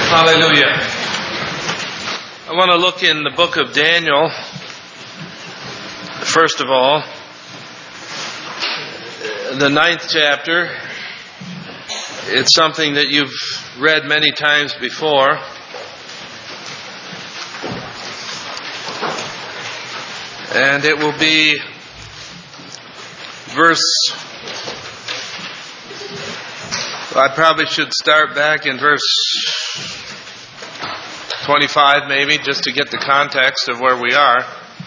Hallelujah. I want to look in the book of Daniel, first of all, the 9th chapter. It's something that you've read many times before. And it will be I probably should start back in verse 25 maybe, just to get the context of where we are.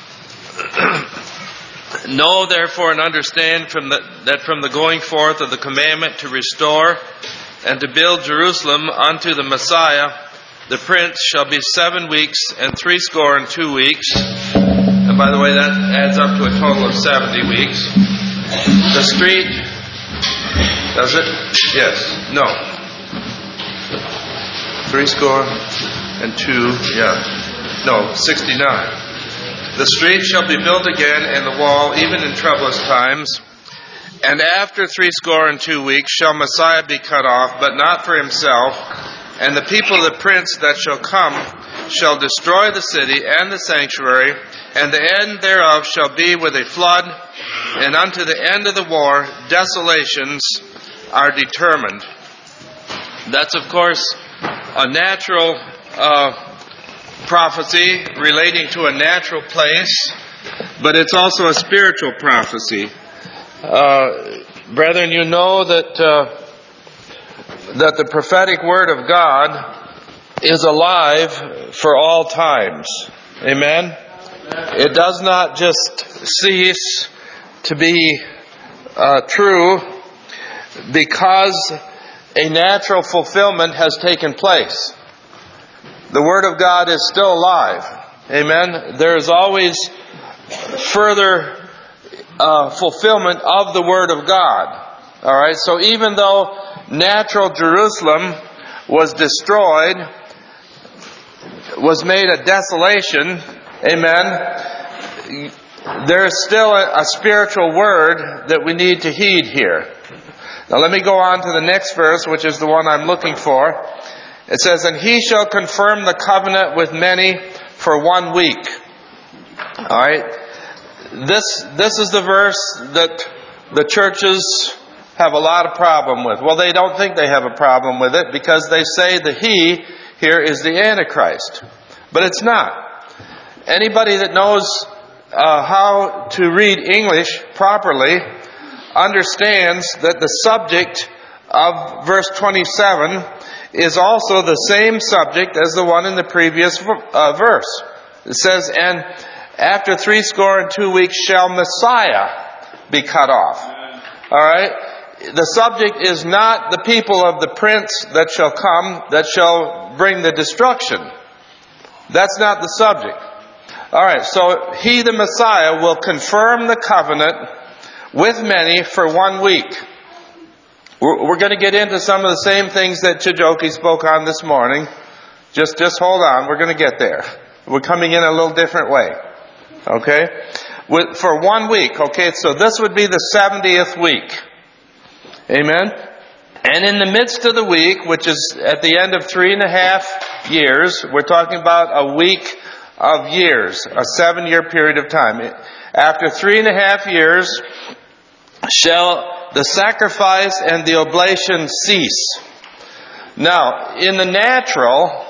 Know therefore and understand that from the going forth of the commandment to restore and to build Jerusalem unto the Messiah, the Prince, shall be 7 weeks and 62 weeks. And by the way, that adds up to a total of 70 weeks. The street, does it? Yes. No. 69. The street shall be built again, and the wall, even in troublous times. And after 62 weeks shall Messiah be cut off, but not for himself. And the people of the Prince that shall come shall destroy the city and the sanctuary, and the end thereof shall be with a flood, and unto the end of the war desolations are determined. That's, of course, a natural prophecy relating to a natural place, but it's also a spiritual prophecy. Brethren, you know that the prophetic word of God is alive for all times. Amen? It does not just cease to be true because a natural fulfillment has taken place. The Word of God is still alive. Amen? There is always further fulfillment of the Word of God. Alright, so even though natural Jerusalem was destroyed, was made a desolation, amen, there is still a spiritual word that we need to heed here. Now let me go on to the next verse, which is the one I'm looking for. It says, and he shall confirm the covenant with many for 1 week. Alright, this is the verse that the churches have a lot of problem with. Well, they don't think they have a problem with it because they say the he here is the Antichrist. But it's not. Anybody that knows how to read English properly understands that the subject of verse 27 is also the same subject as the one in the previous verse. It says, and after 62 weeks shall Messiah be cut off. Alright? The subject is not the people of the Prince that shall come, that shall bring the destruction. That's not the subject. Alright, so he, the Messiah, will confirm the covenant with many for 1 week. We're going to get into some of the same things that Chijoki spoke on this morning. Just hold on, we're going to get there. We're coming in a little different way. Okay? For 1 week, okay, so this would be the 70th week. Amen? And in the midst of the week, which is at the end of 3.5 years, we're talking about a week of years, a 7-year period of time. After 3.5 years shall the sacrifice and the oblation cease. Now, in the natural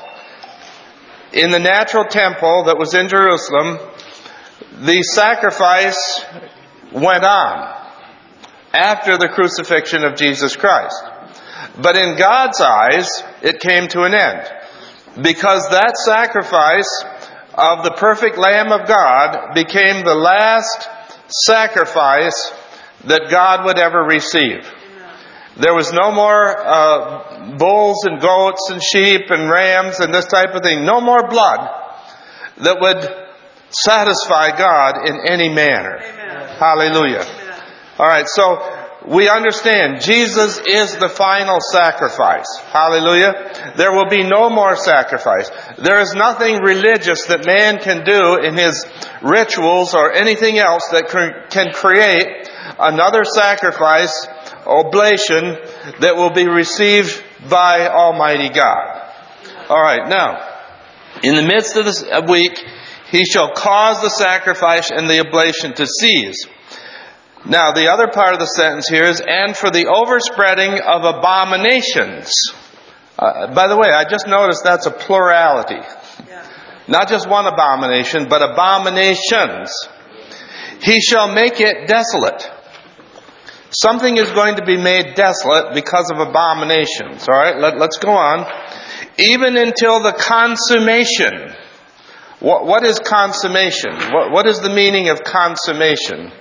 temple that was in Jerusalem, the sacrifice went on after the crucifixion of Jesus Christ. But in God's eyes, it came to an end. Because that sacrifice of the perfect Lamb of God became the last sacrifice that God would ever receive. There was no more bulls and goats and sheep and rams and this type of thing. No more blood that would satisfy God in any manner. Amen. Hallelujah. Amen. Alright, so we understand Jesus is the final sacrifice. Hallelujah. There will be no more sacrifice. There is nothing religious that man can do in his rituals or anything else that can create another sacrifice, oblation, that will be received by Almighty God. All right, now, in the midst of the week, he shall cause the sacrifice and the oblation to cease. Now, the other part of the sentence here is, and for the overspreading of abominations. By the way, I just noticed that's a plurality. Not just one abomination, but abominations. He shall make it desolate. Something is going to be made desolate because of abominations. All right, let's go on. Even until the consummation. What is consummation? What is the meaning of consummation?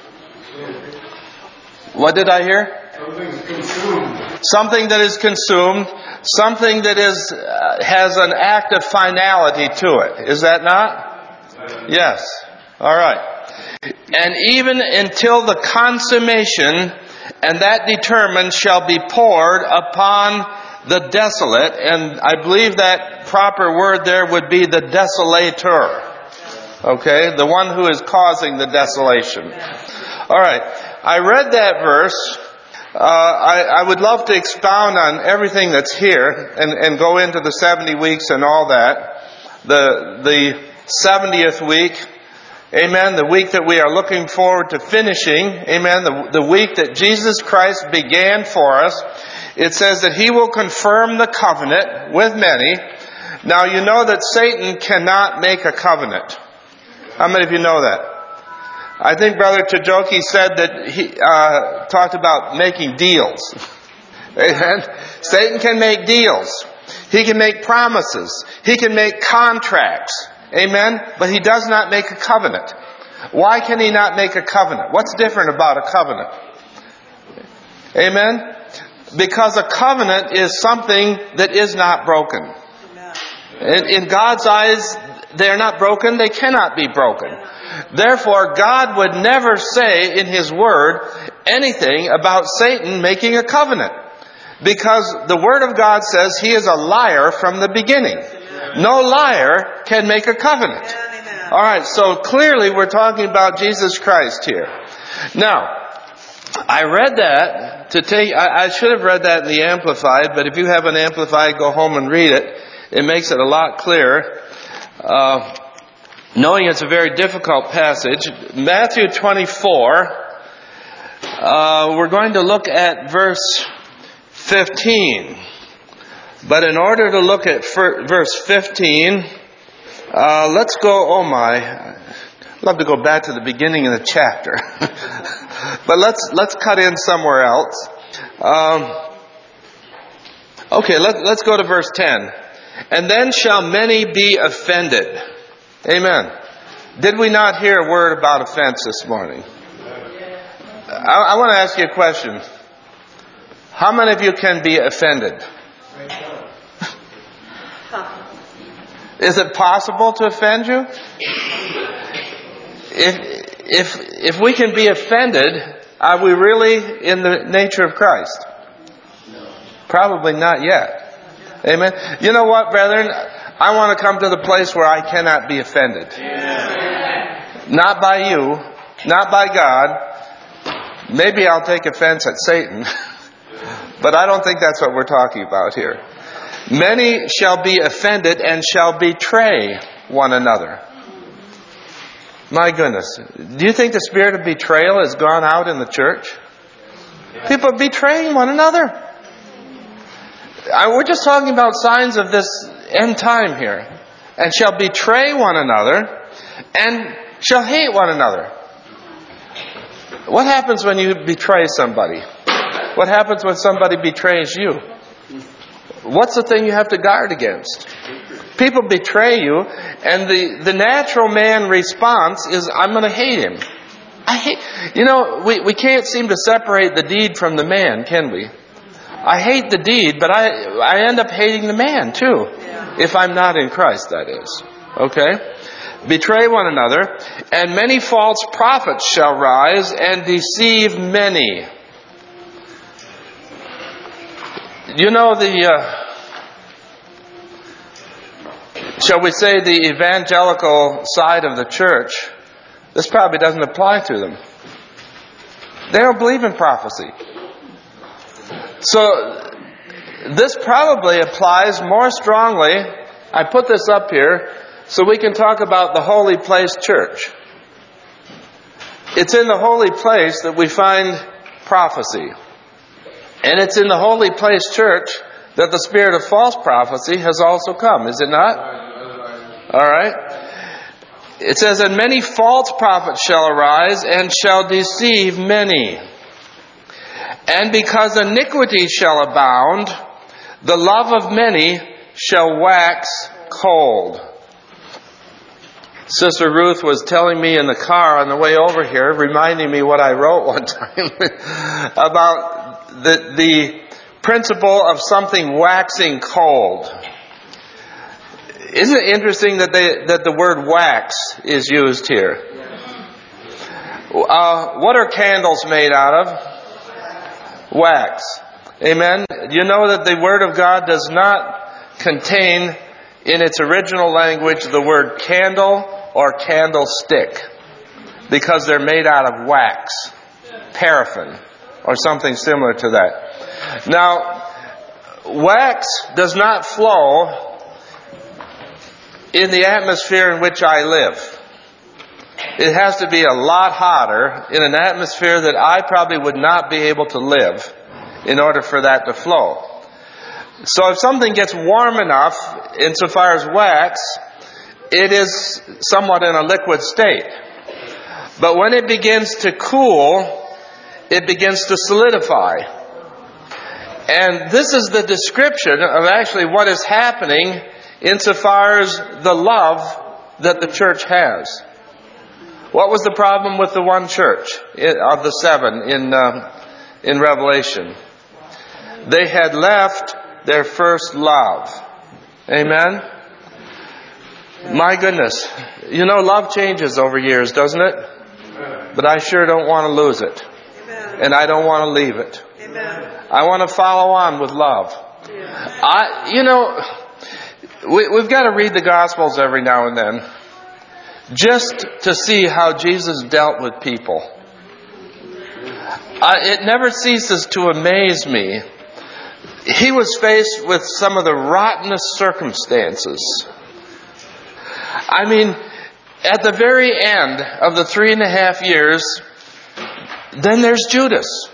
What did I hear? Something that is consumed. Something that has an act of finality to it. Is that not? Yes. All right. And even until the consummation, and that determined shall be poured upon the desolate, and I believe that proper word there would be the desolator. Okay? The one who is causing the desolation. All right. I read that verse. I would love to expound on everything that's here and go into the 70 weeks and all that. The 70th week, amen, the week that we are looking forward to finishing, amen, the week that Jesus Christ began for us. It says that He will confirm the covenant with many. Now you know that Satan cannot make a covenant. How many of you know that? I think Brother Tajoki said that he talked about making deals. Amen. Satan can make deals. He can make promises. He can make contracts. Amen. But he does not make a covenant. Why can he not make a covenant? What's different about a covenant? Amen. Because a covenant is something that is not broken. In God's eyes, they are not broken. They cannot be broken. Therefore, God would never say in His Word anything about Satan making a covenant. Because the Word of God says he is a liar from the beginning. No liar can make a covenant. Alright, so clearly we're talking about Jesus Christ here. Now, I read that I should have read that in the Amplified, but if you have an Amplified, go home and read it. It makes it a lot clearer. Knowing it's a very difficult passage, Matthew 24, we're going to look at verse 15. But in order to look at verse 15, let's go, I'd love to go back to the beginning of the chapter. But let's cut in somewhere else. Okay, let's go to verse 10. And then shall many be offended. Amen. Did we not hear a word about offense this morning? I want to ask you a question. How many of you can be offended? Is it possible to offend you? If we can be offended, are we really in the nature of Christ? Probably not yet. Amen. You know what, brethren? I want to come to the place where I cannot be offended. Not by you, not by God. Maybe I'll take offense at Satan. But I don't think that's what we're talking about here. Many shall be offended and shall betray one another. My goodness. Do you think the spirit of betrayal has gone out in the church? People are betraying one another. We're just talking about signs of this end time here. And shall betray one another and shall hate one another. What happens when you betray somebody? What happens when somebody betrays you? What's the thing you have to guard against? People betray you, and the natural man response is, I'm going to hate him. We can't seem to separate the deed from the man, can we? I hate the deed, but I end up hating the man too. If I'm not in Christ, that is. Okay? Betray one another, and many false prophets shall rise and deceive many. You know shall we say the evangelical side of the church, this probably doesn't apply to them. They don't believe in prophecy. So this probably applies more strongly. I put this up here so we can talk about the Holy Place Church. It's in the Holy Place that we find prophecy. And it's in the Holy Place Church that the spirit of false prophecy has also come, is it not? All right. It says, and many false prophets shall arise and shall deceive many. And because iniquity shall abound, the love of many shall wax cold. Sister Ruth was telling me in the car on the way over here, reminding me what I wrote one time about the principle of something waxing cold. Isn't it interesting that the word wax is used here? What are candles made out of? Wax. Amen? You know that the Word of God does not contain in its original language the word candle or candlestick, because they're made out of wax, paraffin, or something similar to that. Now, wax does not flow in the atmosphere in which I live. It has to be a lot hotter in an atmosphere that I probably would not be able to live in order for that to flow. So if something gets warm enough, insofar as wax, it is somewhat in a liquid state. But when it begins to cool, it begins to solidify. And this is the description of actually what is happening insofar as the love that the church has. What was the problem with the one church of the seven in Revelation? They had left their first love. Amen? My goodness. You know, love changes over years, doesn't it? But I sure don't want to lose it. And I don't want to leave it. I want to follow on with love. We've got to read the Gospels every now and then, just to see how Jesus dealt with people. It never ceases to amaze me. He was faced with some of the rottenest circumstances. I mean, at the very end of the 3.5 years, then there's Judas.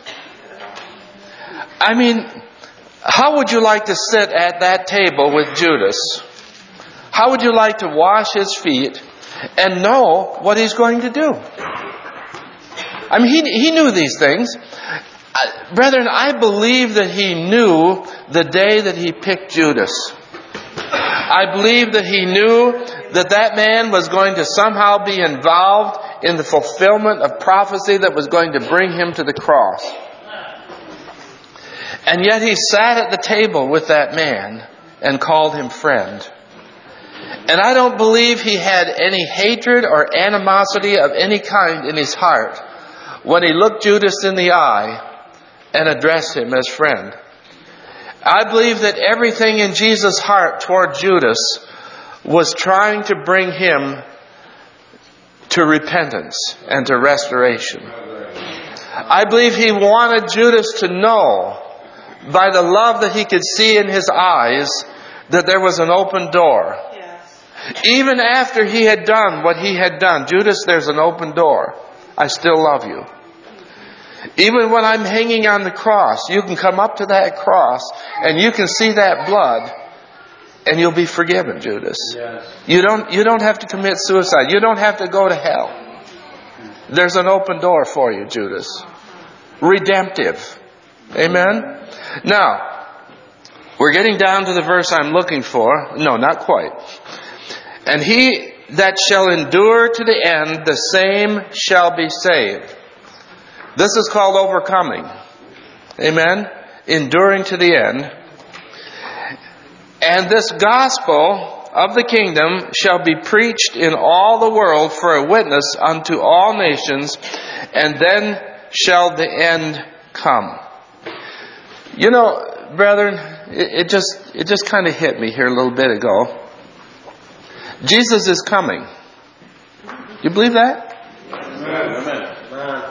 I mean, how would you like to sit at that table with Judas? How would you like to wash his feet and know what he's going to do? I mean, he knew these things. Brethren, I believe that he knew the day that he picked Judas. I believe that he knew that man was going to somehow be involved in the fulfillment of prophecy that was going to bring him to the cross. And yet he sat at the table with that man and called him friend. And I don't believe he had any hatred or animosity of any kind in his heart when he looked Judas in the eye and addressed him as friend. I believe that everything in Jesus' heart toward Judas was trying to bring him to repentance and to restoration. I believe he wanted Judas to know, by the love that he could see in his eyes, that there was an open door. Yes. Even after he had done what he had done, Judas, there's an open door. I still love you. Even when I'm hanging on the cross, you can come up to that cross and you can see that blood and you'll be forgiven, Judas. Yes. You don't have to commit suicide. You don't have to go to hell. There's an open door for you, Judas. Redemptive. Amen? Now, we're getting down to the verse I'm looking for. No, not quite. And he that shall endure to the end, the same shall be saved. This is called overcoming. Amen? Enduring to the end. And this gospel of the kingdom shall be preached in all the world for a witness unto all nations, and then shall the end come. You know, brethren, it just kind of hit me here a little bit ago. Jesus is coming. You believe that? Amen.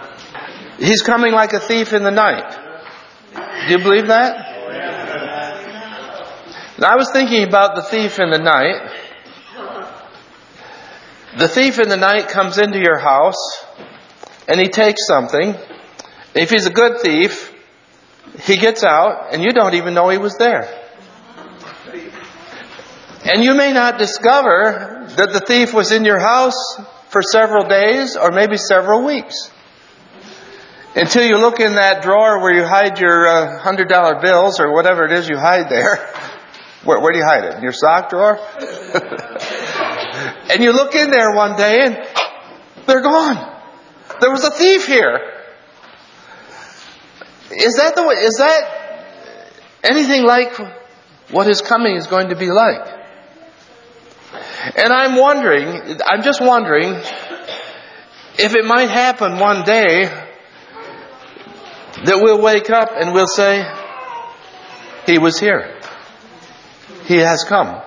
He's coming like a thief in the night. Do you believe that? Now, I was thinking about the thief in the night. The thief in the night comes into your house and he takes something. If he's a good thief, he gets out and you don't even know he was there. And you may not discover that the thief was in your house for several days or maybe several weeks. Until you look in that drawer where you hide your $100 bills or whatever it is you hide there. Where do you hide it? In your sock drawer? And you look in there one day and they're gone. There was a thief here. Is that anything like what his coming is going to be like? And I'm just wondering if it might happen one day that we'll wake up and we'll say, he was here. He has come.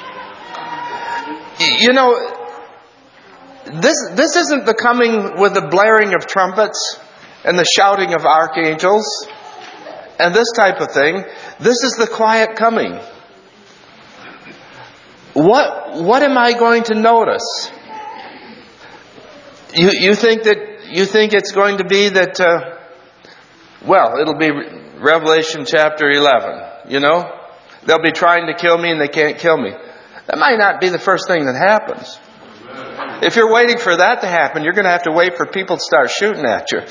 You know, this isn't the coming with the blaring of trumpets and the shouting of archangels and this type of thing. This is the quiet coming. What am I going to notice? You think it's going to be that, it'll be Revelation chapter 11, you know? They'll be trying to kill me and they can't kill me. That might not be the first thing that happens. If you're waiting for that to happen, you're going to have to wait for people to start shooting at you.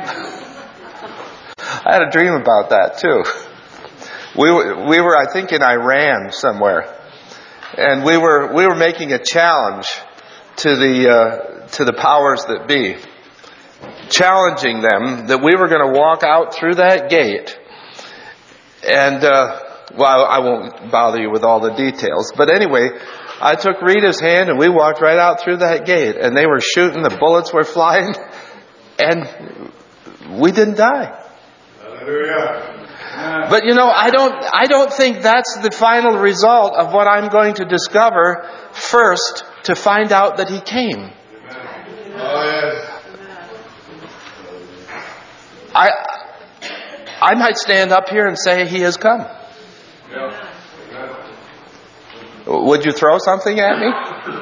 I had a dream about that too. We were, I think, in Iran somewhere. And we were making a challenge to the powers that be, challenging them that we were going to walk out through that gate. And I won't bother you with all the details, but anyway, I took Rita's hand and we walked right out through that gate. And they were shooting, the bullets were flying, and we didn't die. Hallelujah. But you know, I don't think that's the final result of what I'm going to discover first to find out that He came. I might stand up here and say He has come. Would you throw something at me?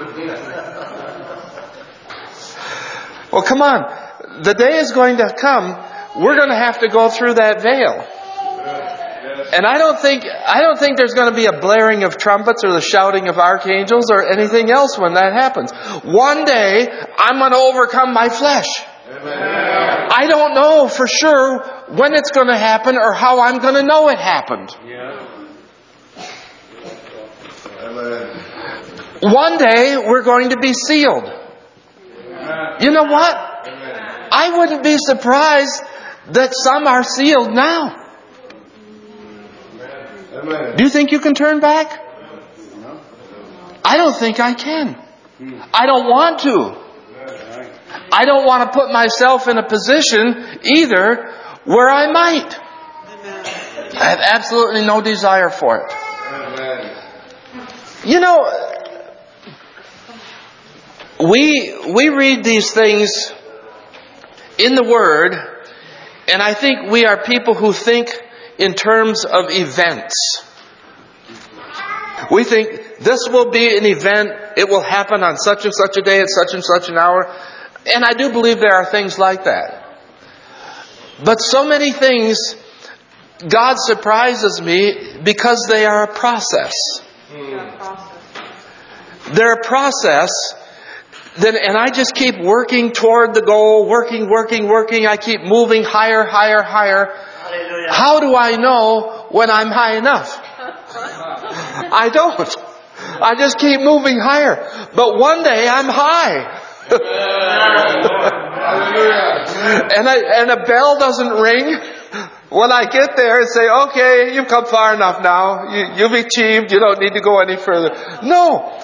Well, come on. The day is going to come. We're going to have to go through that veil. And I don't think there's going to be a blaring of trumpets or the shouting of archangels or anything else when that happens. One day, I'm going to overcome my flesh. Amen. I don't know for sure when it's going to happen or how I'm going to know it happened. Yeah. One day, we're going to be sealed. Amen. You know what? Amen. I wouldn't be surprised that some are sealed now. Amen. Do you think you can turn back? I don't think I can. I don't want to. I don't want to put myself in a position either where I might. I have absolutely no desire for it. You know, we read these things in the Word, and I think we are people who think in terms of events. We think this will be an event, it will happen on such and such a day at such and such an hour. And I do believe there are things like that. But so many things, God surprises me because they are a process. They're a process. And I just keep working toward the goal, working. I keep moving higher. Hallelujah. How do I know when I'm high enough? I don't. I just keep moving higher. But one day I'm high. And a bell doesn't ring when I get there and say, okay, you've come far enough now. You've achieved. You don't need to go any further. No.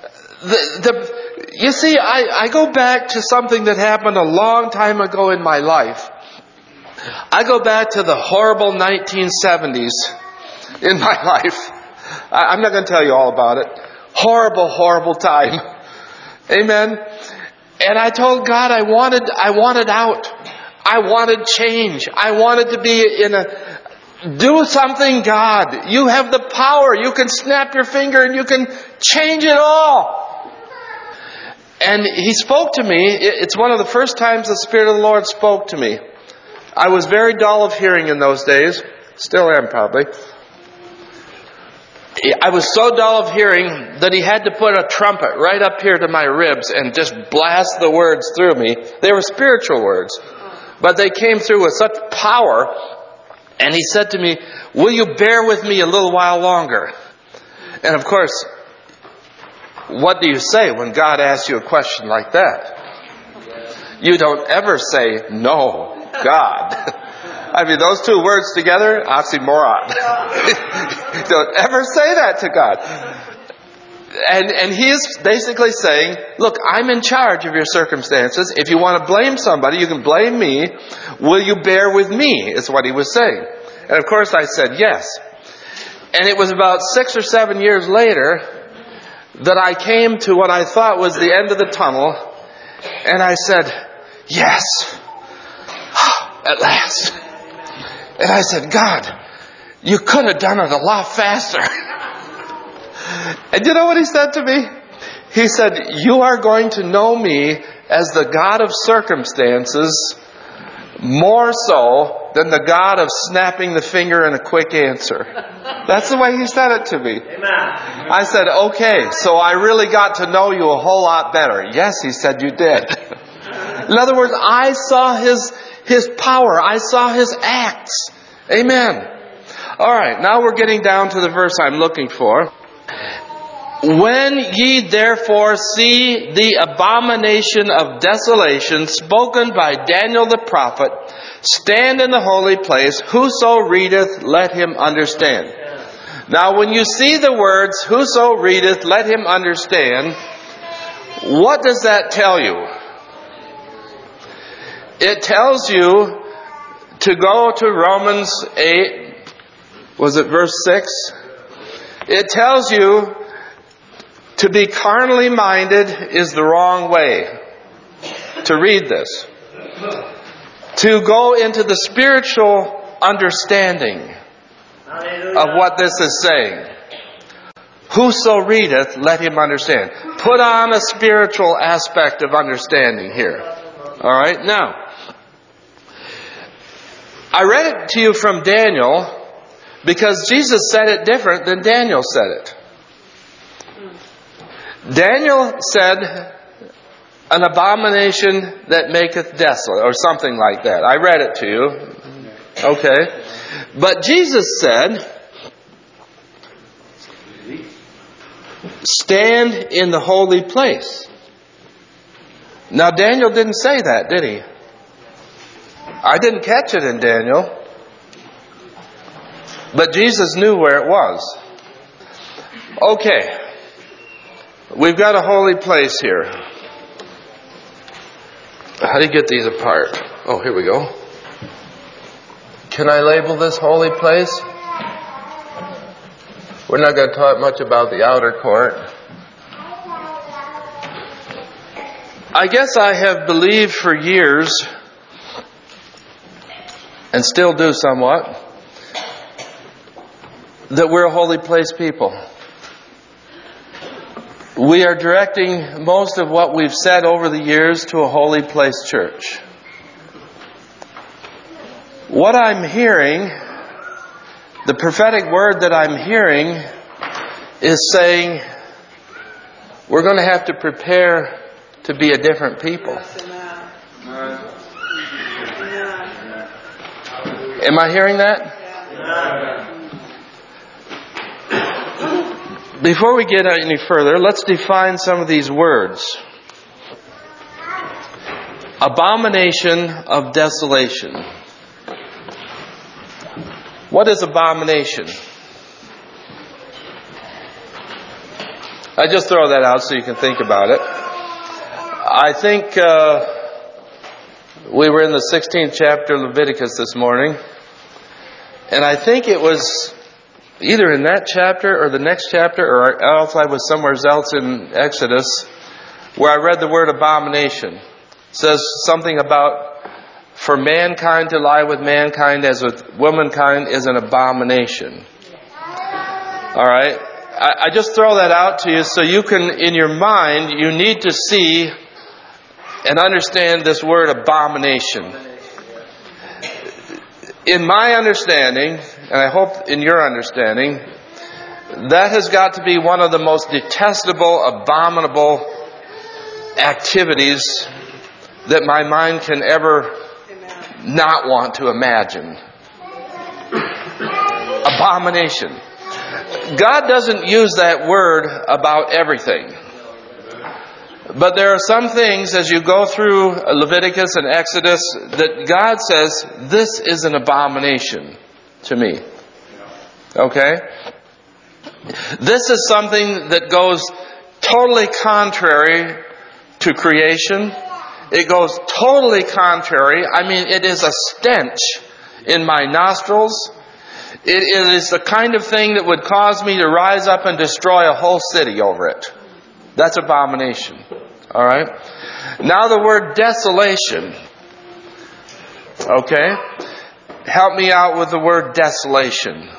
You see, I go back to something that happened a long time ago in my life. I go back to the horrible 1970s in my life. I'm not going to tell you all about it. Horrible time. Amen. And I told God I wanted out. I wanted change. I wanted to be Do something, God. You have the power. You can snap your finger and you can change it all. And He spoke to me. It's one of the first times the Spirit of the Lord spoke to me. I was very dull of hearing in those days. Still am, probably. I was so dull of hearing that He had to put a trumpet right up here to my ribs and just blast the words through me. They were spiritual words, but they came through with such power. And He said to me, will you bear with me a little while longer? And of course, what do you say when God asks you a question like that? You don't ever say, no, God. I mean, those two words together, oxymoron. Don't ever say that to God. And He is basically saying, look, I'm in charge of your circumstances. If you want to blame somebody, you can blame me. Will you bear with me? Is what He was saying. And of course I said yes. And it was about 6 or 7 years later that I came to what I thought was the end of the tunnel. And I said, yes, at last. And I said, God, you could have done it a lot faster. And you know what He said to me? He said, you are going to know me as the God of circumstances more so than the God of snapping the finger and a quick answer. That's the way He said it to me. Amen. I said, okay, so I really got to know you a whole lot better. Yes, He said, you did. In other words, I saw His power. I saw His acts. Amen. All right, now we're getting down to the verse I'm looking for. When ye therefore see the abomination of desolation spoken by Daniel the prophet, stand in the holy place, whoso readeth, let him understand. Now when you see the words, whoso readeth, let him understand, what does that tell you? It tells you to go to Romans 8, was it verse 6? It tells you to be carnally minded is the wrong way to read this. To go into the spiritual understanding of what this is saying. Whoso readeth, let him understand. Put on a spiritual aspect of understanding here. Alright, now, I read it to you from Daniel because Jesus said it different than Daniel said it. Daniel said, an abomination that maketh desolate, or something like that. I read it to you. Okay. But Jesus said, stand in the holy place. Now Daniel didn't say that, did he? I didn't catch it in Daniel. But Jesus knew where it was. Okay. We've got a holy place here. How do you get these apart? Oh, here we go. Can I label this holy place? We're not going to talk much about the outer court. I guess I have believed for years, and still do somewhat, that we're a holy place people. We are directing most of what we've said over the years to a holy place church. What I'm hearing, the prophetic word that I'm hearing, is saying we're going to have to prepare to be a different people. Am I hearing that? Before we get any further, let's define some of these words. Abomination of desolation. What is abomination? I just throw that out so you can think about it. I think we were in the 16th chapter of Leviticus this morning, and I think it was either in that chapter or the next chapter, or else I was somewhere else in Exodus, where I read the word abomination. It says something about for mankind to lie with mankind as with womankind is an abomination. All right? I just throw that out to you so you can, in your mind, you need to see and understand this word abomination. In my understanding, and I hope in your understanding, that has got to be one of the most detestable, abominable activities that my mind can ever not want to imagine. Abomination. God doesn't use that word about everything. But there are some things as you go through Leviticus and Exodus that God says, this is an abomination to me. Okay? This is something that goes totally contrary to creation. It goes totally contrary. I mean, it is a stench in my nostrils. It is the kind of thing that would cause me to rise up and destroy a whole city over it. That's abomination. All right? Now the word desolation. Okay? Help me out with the word desolation.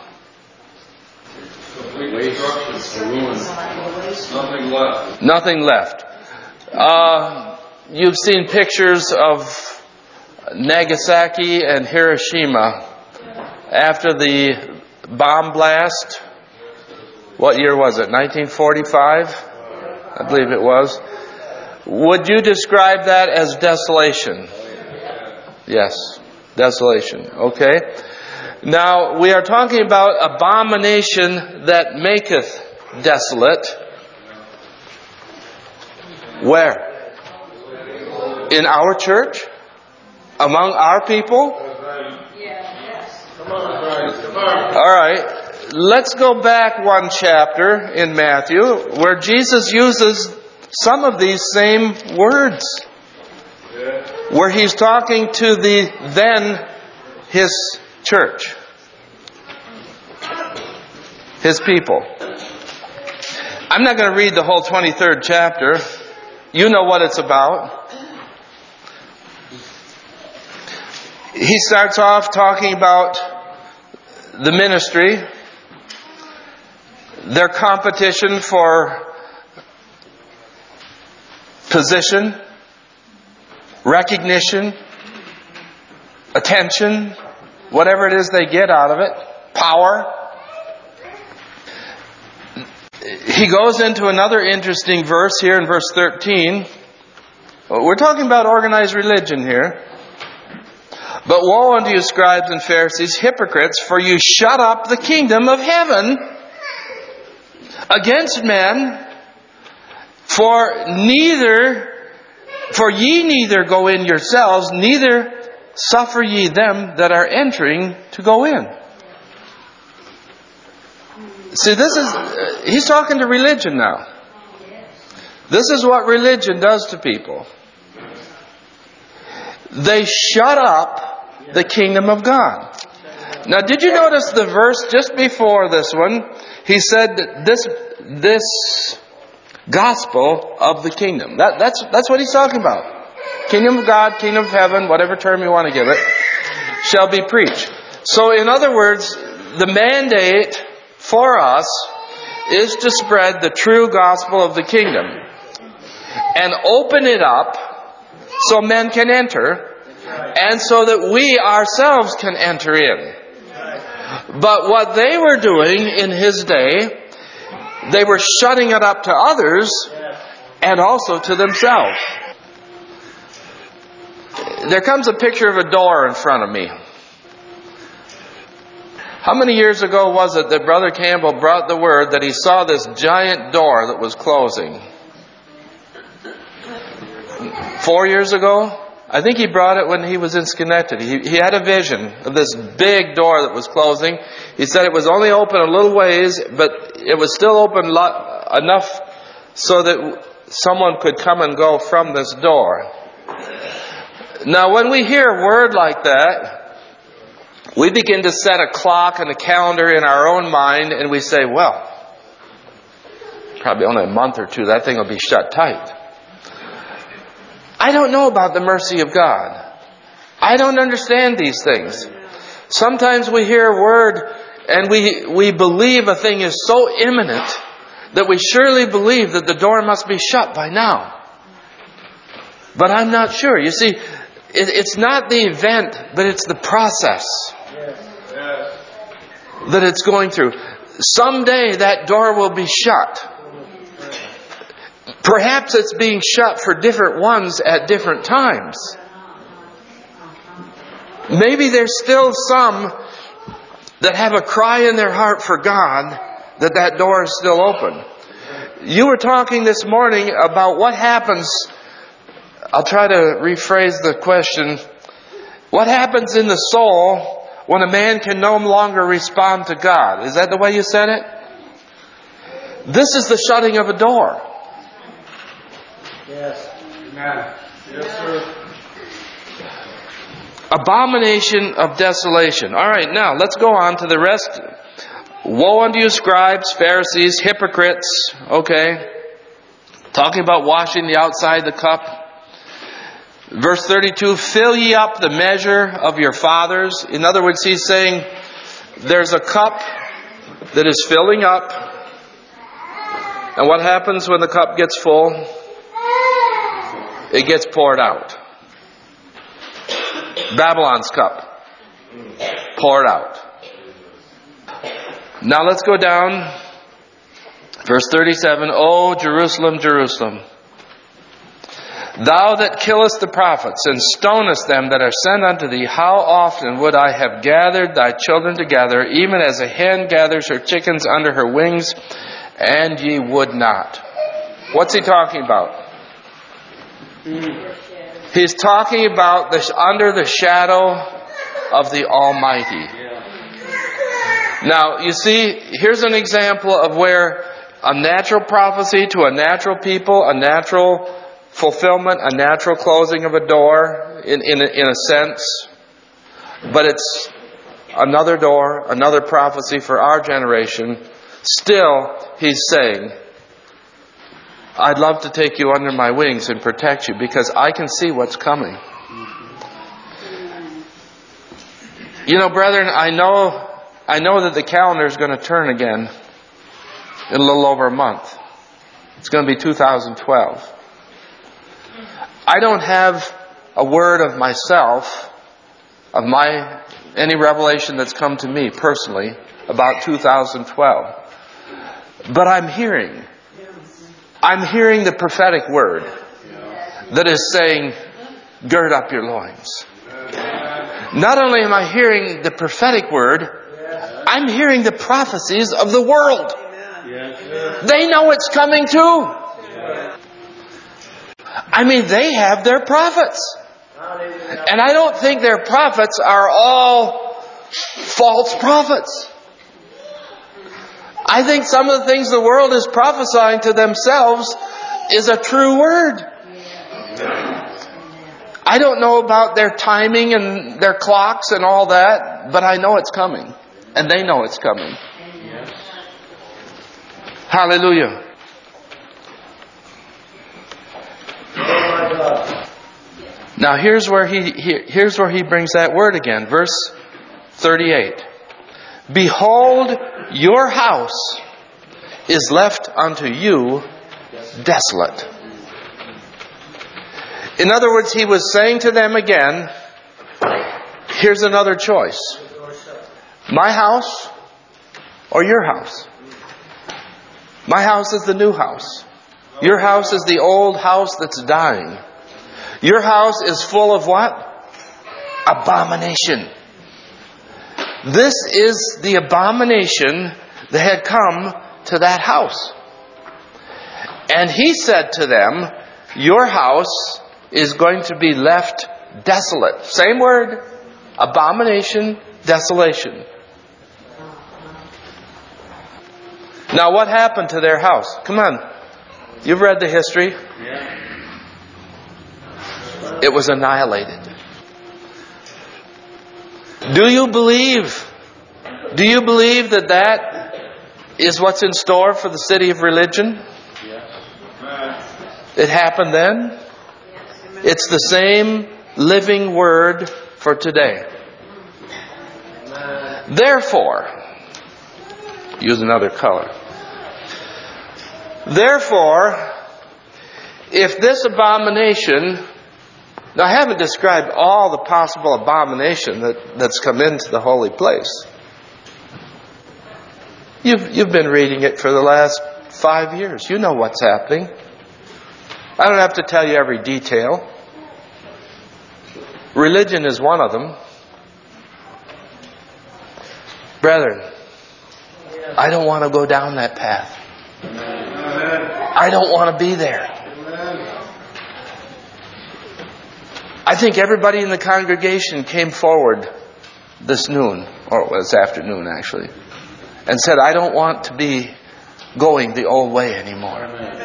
Nothing left. You've seen pictures of Nagasaki and Hiroshima after the bomb blast. What year was it? 1945? I believe it was. Would you describe that as desolation? Yes, desolation. Okay. Now, we are talking about abomination that maketh desolate. Where? In our church? Among our people? All right. Let's go back one chapter in Matthew where Jesus uses some of these same words. Where he's talking to his church. His people. I'm not going to read the whole 23rd chapter. You know what it's about. He starts off talking about the ministry, their competition for position, recognition, attention, whatever it is they get out of it, power. He goes into another interesting verse here in verse 13. We're talking about organized religion here. But woe unto you, scribes and Pharisees, hypocrites, for you shut up the kingdom of heaven against men, for ye neither go in yourselves, neither suffer ye them that are entering to go in. See, he's talking to religion now. This is what religion does to people. They shut up the kingdom of God. Now, did you notice the verse just before this one? He said that this gospel of the kingdom. That's what he's talking about. Kingdom of God, kingdom of heaven, whatever term you want to give it, shall be preached. So, in other words, the mandate for us is to spread the true gospel of the kingdom and open it up so men can enter, and so that we ourselves can enter in. But what they were doing in his day, they were shutting it up to others and also to themselves. There comes a picture of a door in front of me. How many years ago was it that Brother Campbell brought the word that he saw this giant door that was closing? 4 years ago? I think he brought it when he was in Schenectady. He had a vision of this big door that was closing. He said it was only open a little ways, but it was still open enough so that someone could come and go from this door. Now, when we hear a word like that, we begin to set a clock and a calendar in our own mind, and we say, well, probably only a month or two, that thing will be shut tight. I don't know about the mercy of God. I don't understand these things. Sometimes we hear a word and we believe a thing is so imminent that we surely believe that the door must be shut by now. But I'm not sure. You see, it's not the event, but it's the process that it's going through. Someday that door will be shut. Perhaps it's being shut for different ones at different times. Maybe there's still some that have a cry in their heart for God that door is still open. You were talking this morning about what happens. I'll try to rephrase the question. What happens in the soul when a man can no longer respond to God? Is that the way you said it? This is the shutting of a door. Yes. Amen. Yes, sir. Abomination of desolation. All right, now let's go on to the rest. Woe unto you, scribes, Pharisees, hypocrites. Okay. Talking about washing the outside of the cup. Verse 32, fill ye up the measure of your fathers. In other words, he's saying there's a cup that is filling up. And what happens when the cup gets full? It gets poured out. Babylon's cup. Poured out. Now let's go down. Verse 37. O Jerusalem, Jerusalem, thou that killest the prophets and stonest them that are sent unto thee, how often would I have gathered thy children together, even as a hen gathers her chickens under her wings, and ye would not. What's he talking about? He's talking about this under the shadow of the Almighty. Now, you see, here's an example of where a natural prophecy to a natural people, a natural fulfillment, a natural closing of a door, in a sense. But it's another door, another prophecy for our generation. Still, he's saying, I'd love to take you under my wings and protect you because I can see what's coming. You know, brethren, I know that the calendar is going to turn again in a little over a month. It's going to be 2012. I don't have a word of myself, of any revelation that's come to me personally about 2012. But I'm hearing the prophetic word that is saying, gird up your loins. Not only am I hearing the prophetic word, I'm hearing the prophecies of the world. They know it's coming too. I mean, they have their prophets. And I don't think their prophets are all false prophets. I think some of the things the world is prophesying to themselves is a true word. I don't know about their timing and their clocks and all that, but I know it's coming. And they know it's coming. Hallelujah. Now here's where he brings that word again. Verse 38. Behold, your house is left unto you desolate. In other words, he was saying to them again, here's another choice. My house or your house? My house is the new house. Your house is the old house that's dying. Your house is full of what? Abomination. This is the abomination that had come to that house. And he said to them, your house is going to be left desolate. Same word. Abomination, desolation. Now what happened to their house? Come on. You've read the history. It was annihilated. Do you believe that is what's in store for the city of religion? It happened then. It's the same living word for today. Therefore, use another color. Therefore, if this abomination, now I haven't described all the possible abomination that's come into the holy place. You've been reading it for the last 5 years. You know what's happening. I don't have to tell you every detail. Religion is one of them. Brethren, I don't want to go down that path. I don't want to be there. I think everybody in the congregation came forward this noon, or it was afternoon actually, and said, I don't want to be going the old way anymore.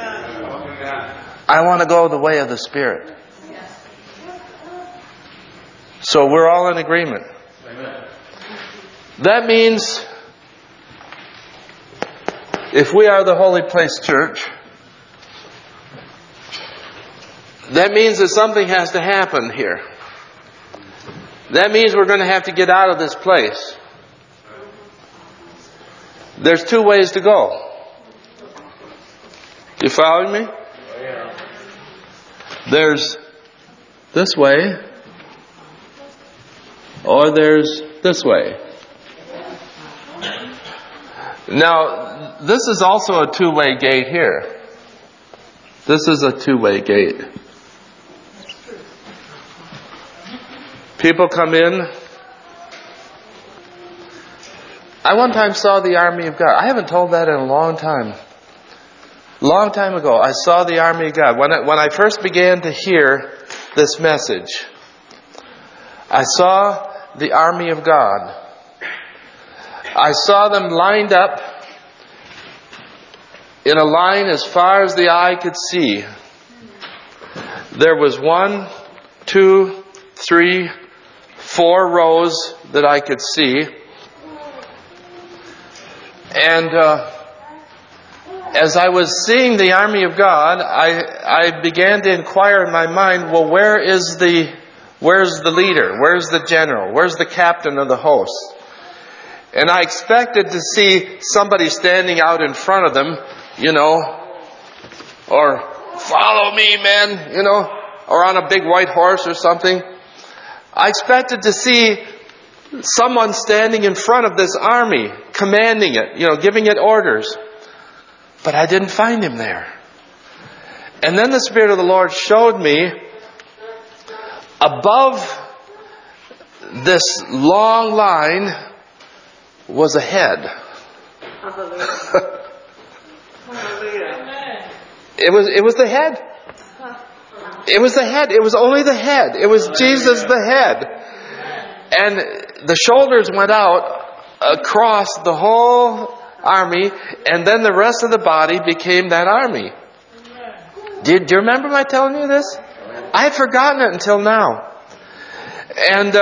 I want to go the way of the Spirit. So we're all in agreement. That means if we are the Holy Place Church, that means that something has to happen here. That means we're going to have to get out of this place. There's 2 ways to go. You following me? There's this way, or there's this way. Now, this is also a 2-way gate here. This is a 2-way gate. People come in. I one time saw the army of God. I haven't told that in a long time. Long time ago, I saw the army of God. When I first began to hear this message, I saw the army of God. I saw them lined up in a line as far as the eye could see. There was 1, 2, 3, 4 rows that I could see. And as I was seeing the army of God, I began to inquire in my mind, well, where's the leader? Where's the general? Where's the captain of the host? And I expected to see somebody standing out in front of them, or follow me, men, or on a big white horse or something. I expected to see someone standing in front of this army, commanding it, giving it orders. But I didn't find him there. And then the Spirit of the Lord showed me above this long line was a head. It was the head. It was the head. It was only the head. It was Jesus the head. And the shoulders went out across the whole army, and then the rest of the body became that army. Do you remember my telling you this? I had forgotten it until now. And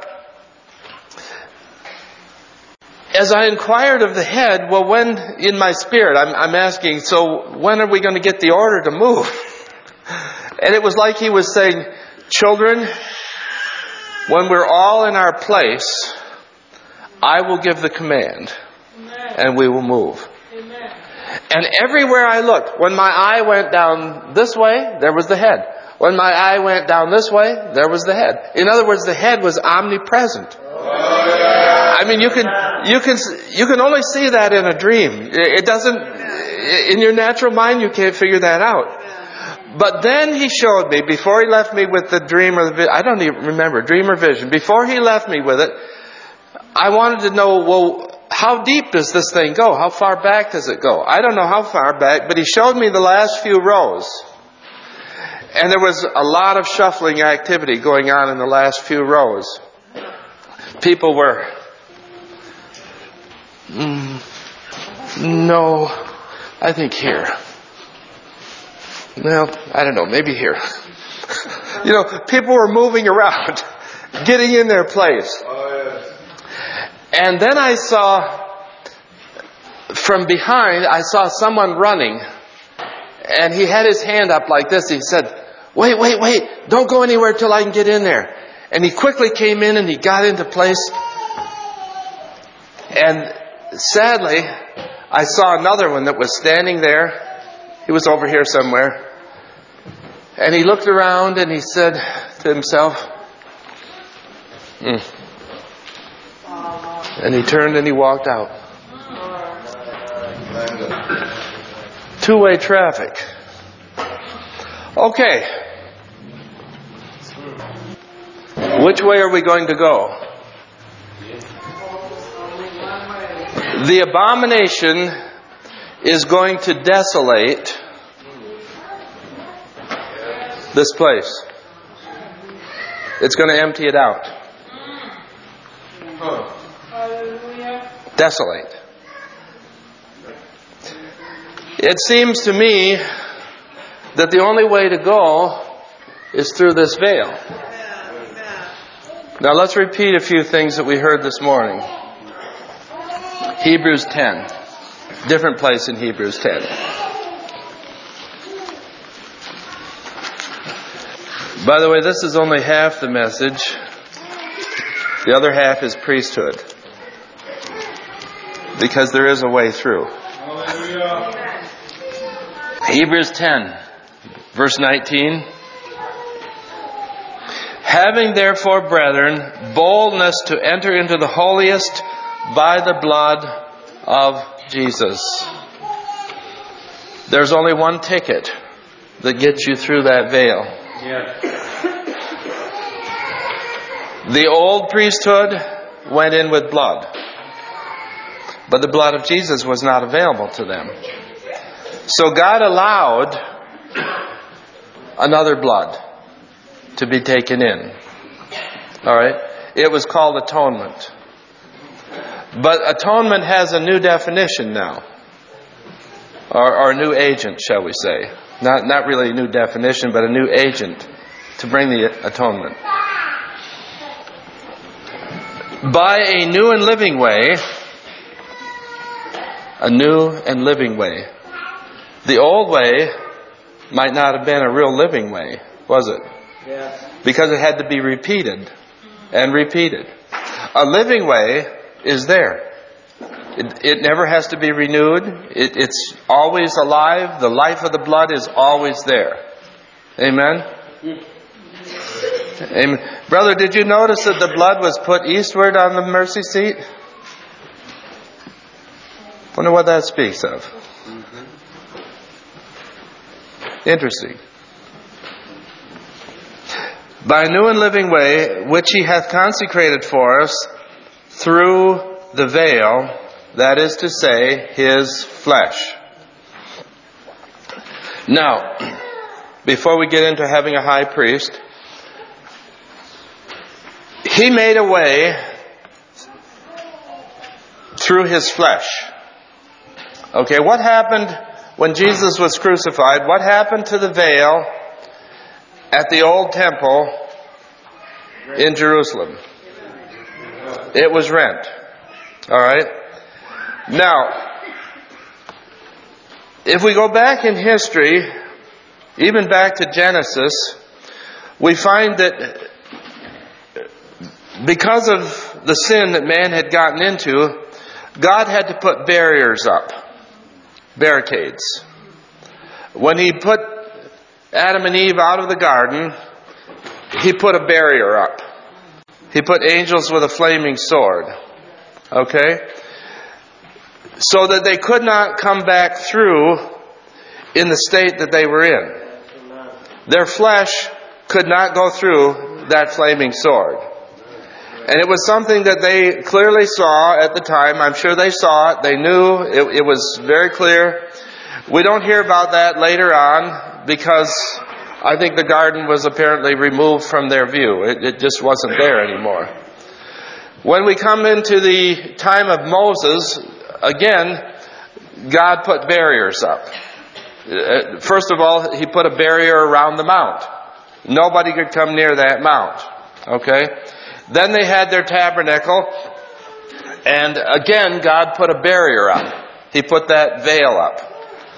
as I inquired of the head, well, when in my spirit, I'm asking, so when are we going to get the order to move? And it was like he was saying, children, when we're all in our place, I will give the command. And we will move. Amen. And everywhere I looked, when my eye went down this way, there was the head. When my eye went down this way, there was the head. In other words, the head was omnipresent. I mean, you can only see that in a dream. It doesn't, in your natural mind, you can't figure that out. But then he showed me, before he left me with the dream or the vision, I don't even remember, dream or vision. Before he left me with it, I wanted to know, well, how deep does this thing go? How far back does it go? I don't know how far back, but he showed me the last few rows. And there was a lot of shuffling activity going on in the last few rows. People were, no, I think here. Well, I don't know, maybe here. People were moving around, getting in their place. And then I saw, from behind, I saw someone running. And he had his hand up like this. He said, wait, don't go anywhere till I can get in there. And he quickly came in and he got into place. And sadly, I saw another one that was standing there. He was over here somewhere. And he looked around and he said to himself, And he turned and he walked out. Two-way traffic. Okay. Which way are we going to go? The abomination is going to desolate this place. It's going to empty it out. Desolate. It seems to me that the only way to go is through this veil. Now let's repeat a few things that we heard this morning. Hebrews 10. Different place in Hebrews 10. By the way, this is only half the message. The other half is priesthood. Because there is a way through. Hallelujah. Hebrews 10, verse 19. Having therefore, brethren, boldness to enter into the holiest by the blood of Jesus. There's only one ticket that gets you through that veil. Yes. The old priesthood went in with blood. But the blood of Jesus was not available to them. So God allowed another blood to be taken in. Alright? It was called atonement. But atonement has a new definition now. Or a new agent, shall we say. Not really a new definition, but a new agent to bring the atonement. By a new and living way. A new and living way. The old way might not have been a real living way, was it? Yes. Because it had to be repeated and repeated. A living way is there. It never has to be renewed. It's always alive. The life of the blood is always there. Amen? Amen. Brother, did you notice that the blood was put eastward on the mercy seat? Wonder what that speaks of. Interesting. By a new and living way, which He hath consecrated for us through the veil, that is to say, His flesh. Now, before we get into having a high priest, He made a way through His flesh. Okay, what happened when Jesus was crucified? What happened to the veil at the old temple in Jerusalem? It was rent. Alright? Now, if we go back in history, even back to Genesis, we find that because of the sin that man had gotten into, God had to put barriers up. Barricades. When He put Adam and Eve out of the garden, He put a barrier up. He put angels with a flaming sword. Okay? So that they could not come back through in the state that they were in. Their flesh could not go through that flaming sword. And it was something that they clearly saw at the time. I'm sure they saw it. They knew. It was very clear. We don't hear about that later on because I think the garden was apparently removed from their view. It just wasn't there anymore. When we come into the time of Moses, again, God put barriers up. First of all, He put a barrier around the mount. Nobody could come near that mount. Okay? Then they had their tabernacle, and again, God put a barrier up. He put that veil up.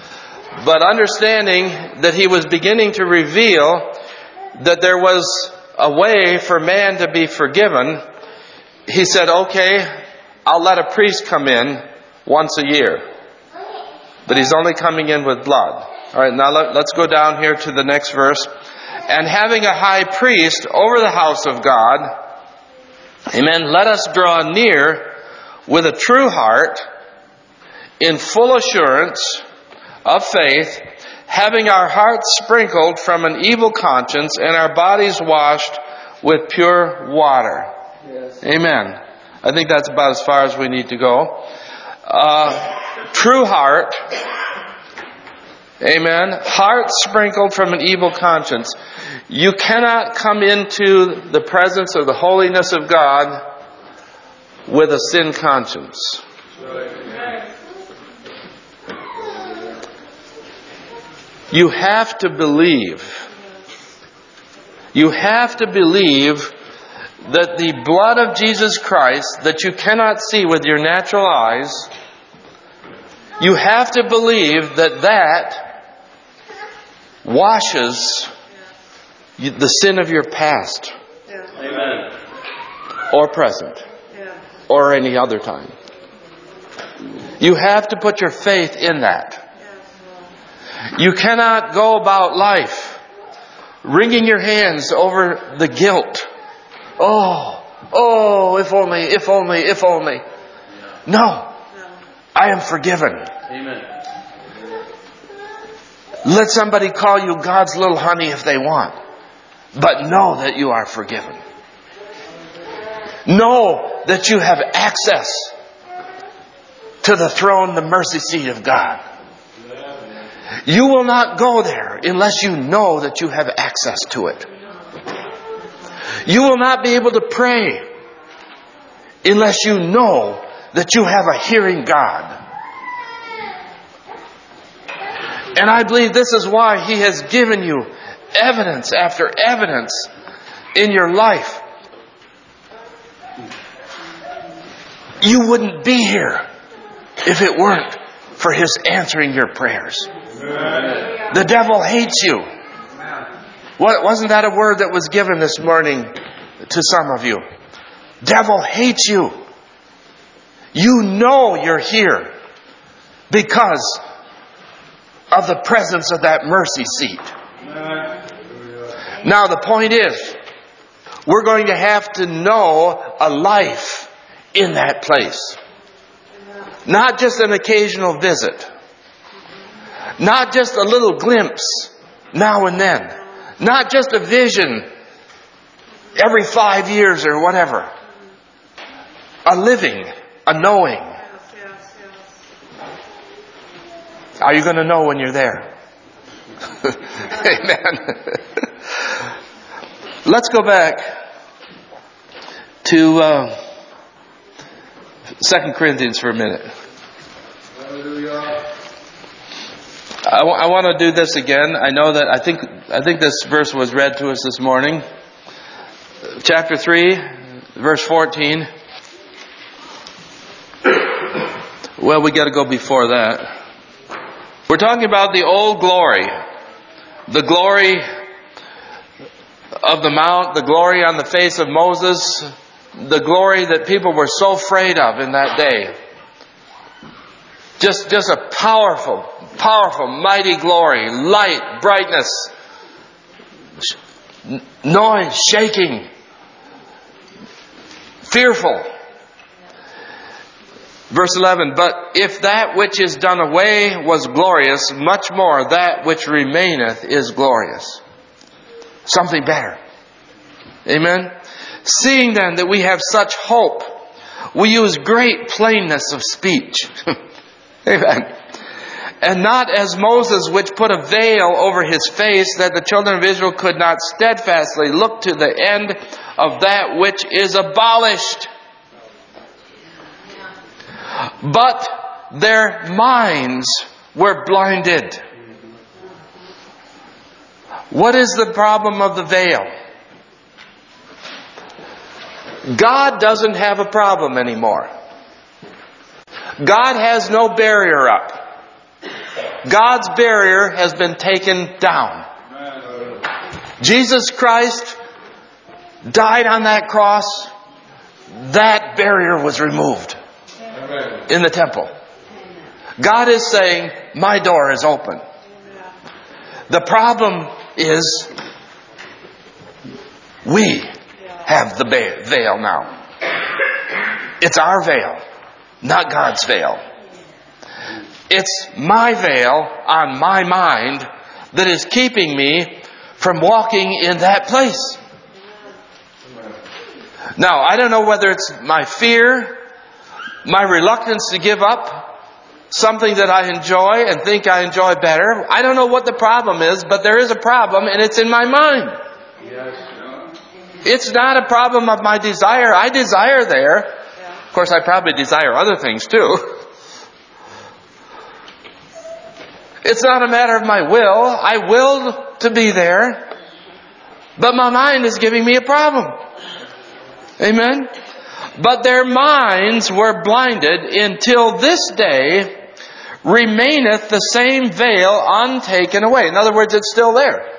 But understanding that He was beginning to reveal that there was a way for man to be forgiven, He said, okay, I'll let a priest come in once a year. But he's only coming in with blood. All right, now let's go down here to the next verse. And having a high priest over the house of God, amen, let us draw near with a true heart, in full assurance of faith, having our hearts sprinkled from an evil conscience and our bodies washed with pure water. Yes. Amen. I think that's about as far as we need to go. True heart. Amen. Heart sprinkled from an evil conscience. You cannot come into the presence of the holiness of God with a sin conscience. You have to believe. You have to believe that the blood of Jesus Christ, that you cannot see with your natural eyes, you have to believe that washes the sin of your past. Amen. Or present. Or any other time. You have to put your faith in that. You cannot go about life wringing your hands over the guilt. Oh, if only, if only, if only. No. I am forgiven. Amen. Let somebody call you God's little honey if they want. But know that you are forgiven. Know that you have access to the throne, the mercy seat of God. You will not go there unless you know that you have access to it. You will not be able to pray unless you know that you have a hearing God. And I believe this is why He has given you evidence after evidence in your life. You wouldn't be here if it weren't for His answering your prayers. The devil hates you. Wasn't that a word that was given this morning to some of you? Devil hates you. You know you're here because of the presence of that mercy seat. Now the point is, we're going to have to know a life in that place. Not just an occasional visit. Not just a little glimpse now and then. Not just a vision every 5 years or whatever. A living, a knowing. Are you going to know when you're there? Amen. Let's go back to 2 Corinthians for a minute. I want to do this again. I know that I think this verse was read to us this morning. Chapter 3, verse 14. Well, we got to go before that. We're talking about the old glory. The glory of the mount, the glory on the face of Moses, the glory that people were so afraid of in that day. Just a powerful, mighty glory, light, brightness, noise, shaking, fearful. Verse 11, but if that which is done away was glorious, much more that which remaineth is glorious. Something better. Amen? Seeing then that we have such hope, we use great plainness of speech. Amen. And not as Moses, which put a veil over his face, that the children of Israel could not steadfastly look to the end of that which is abolished. But their minds were blinded. What is the problem of the veil? God doesn't have a problem anymore. God has no barrier up. God's barrier has been taken down. Jesus Christ died on that cross, that barrier was removed in the temple. God is saying, my door is open. The problem is we have the veil now. It's our veil, not God's veil. It's my veil on my mind that is keeping me from walking in that place. Now, I don't know whether it's my fear, my reluctance to give up something that I enjoy and think I enjoy better. I don't know what the problem is, but there is a problem, and it's in my mind. It's not a problem of my desire. I desire there. Of course, I probably desire other things too. It's not a matter of my will. I will to be there. But my mind is giving me a problem. Amen? But their minds were blinded until this day remaineth the same veil untaken away. In other words, it's still there.